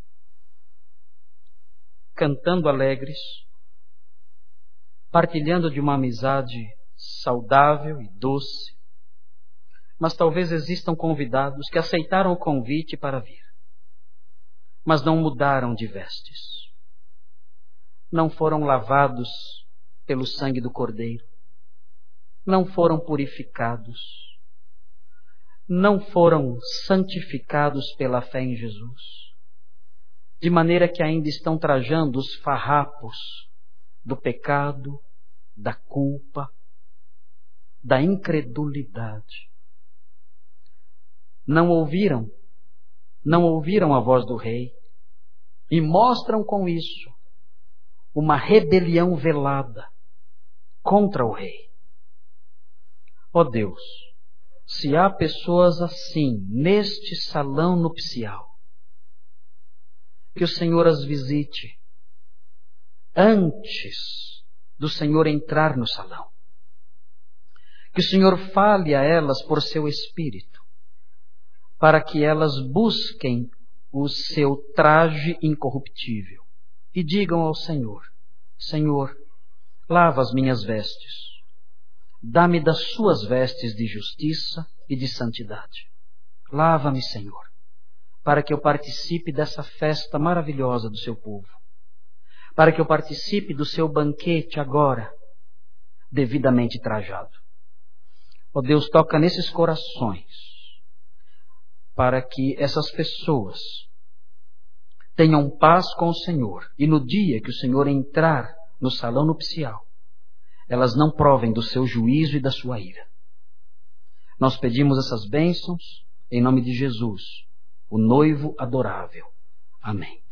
cantando alegres, partilhando de uma amizade saudável e doce. Mas talvez existam convidados que aceitaram o convite para vir, mas não mudaram de vestes. Não foram lavados pelo sangue do Cordeiro. Não foram purificados. Não foram santificados pela fé em Jesus. De maneira que ainda estão trajando os farrapos do pecado, da culpa, da incredulidade. Não ouviram a voz do rei e mostram com isso uma rebelião velada contra o rei. Ó Deus, se há pessoas assim neste salão nupcial, que o Senhor as visite antes do Senhor entrar no salão. Que o Senhor fale a elas por seu Espírito, para que elas busquem o seu traje incorruptível e digam ao Senhor: Senhor, lava as minhas vestes, dá-me das suas vestes de justiça e de santidade. Lava-me, Senhor, para que eu participe dessa festa maravilhosa do seu povo, para que eu participe do seu banquete agora, devidamente trajado. Ó Deus, toca nesses corações, para que essas pessoas tenham paz com o Senhor, e no dia que o Senhor entrar no salão nupcial, elas não provem do seu juízo e da sua ira. Nós pedimos essas bênçãos em nome de Jesus, o noivo adorável. Amém.